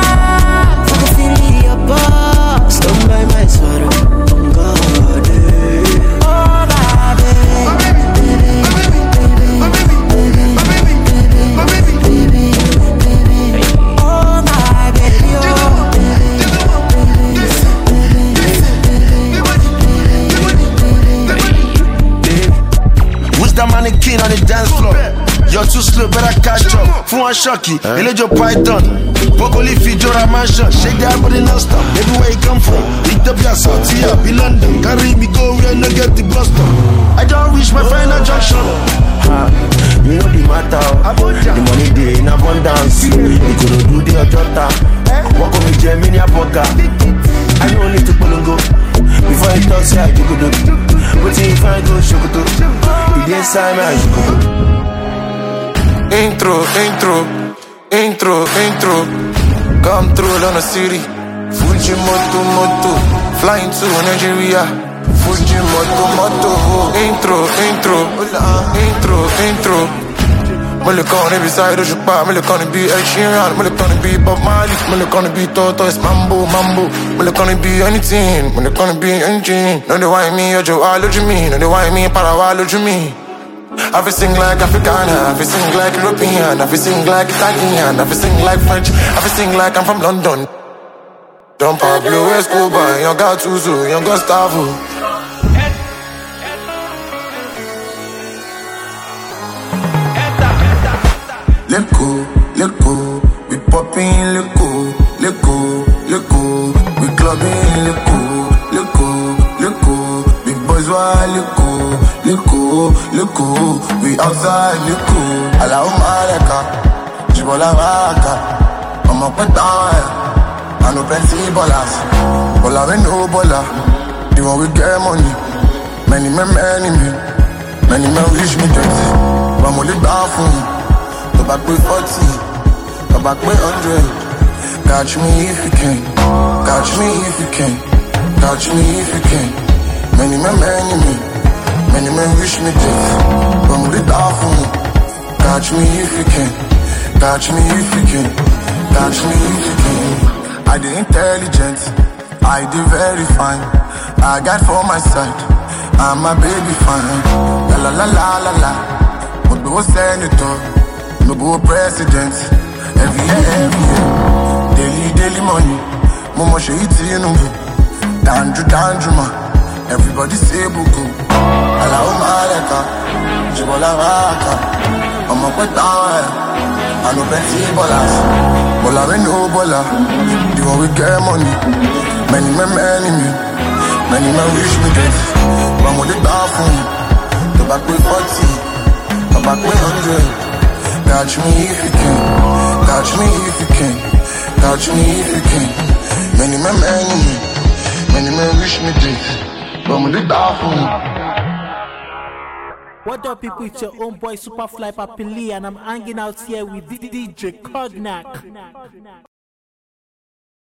dance floor. You're too slow, better catch up. Fún wọn ṣọ́ọ̀kì, eléjò python. Bokoli fi jọra mansion, shake that body non-stop. Baby, where you come from? Ethiopia, Saudi, be London. Carry me go where no get the bus stop. I don't reach my final junction. Ha, you know the matter. The money dey in abundance. You could do the Ojota. Walk on me, Gemini Apoka. I don't need to polongo. Before I talk, say I do good. But if I go, Shokoto. You dey sign me, I should Intro, intro, intro, intro. Come through on the city. Fuji moto, moto. Flying to Nigeria. Fuji moto, moto. Intro, intro, intro, intro. Me look on every side of your bar. Me look on it be Ed Sheeran. Me look on it be Bob Marley. Me look on it be Toto. It's Mambo, Mambo. Me look on it be anything. Me look on it be anything. No, they want me, or Joe, I love you me. No, they want me, Parawa, love you me. I fi sing like Africana, I fi sing like European, I fi sing like Italian, I fi sing like French, I fi sing like I'm from London. Don Pablo Escobar, young Gattuso, young Gustavo. Let go, let go, we poppin', let go, let go, let go, we clubbing, let go, let go, let go, big boys why let go. Lico, lico, we outside lico. Allow Maleka, Jibola Waka. I'm up and down. I no plenty bolas. Bola we no bola. The one we get money. Many men, many men. Many men wish me dead. But I'm only down for me. Go back with forty. Go back with hundred. Catch me if you can. Catch me if you can. Catch me if you can. Many men, many men. Many men wish me dead, but I'm down for me. Catch me if you can, catch me if you can, catch me if you can. I the intelligent, I the very fine. I got for my side, I'm my baby fine. La la la la la la. But no senator, no go president. Every year, every year, daily daily money. Momo she eat you know. Dandru dandru man. Everybody say buku. Allow Maleka, Jibola Waka. I'm up and down. I know plenty bolas. Bola we no bola. The one we get money. Many men, many men. Many men wish me dead. But I'm only down for me. Go back with forty. Go back with hundred. Catch me if you can. Catch me if you can. Catch me if you can. Many men, many men. Many men wish me dead. What up, people? It's your own boy Superfly Papili, and I'm hanging out here with D J Cognac.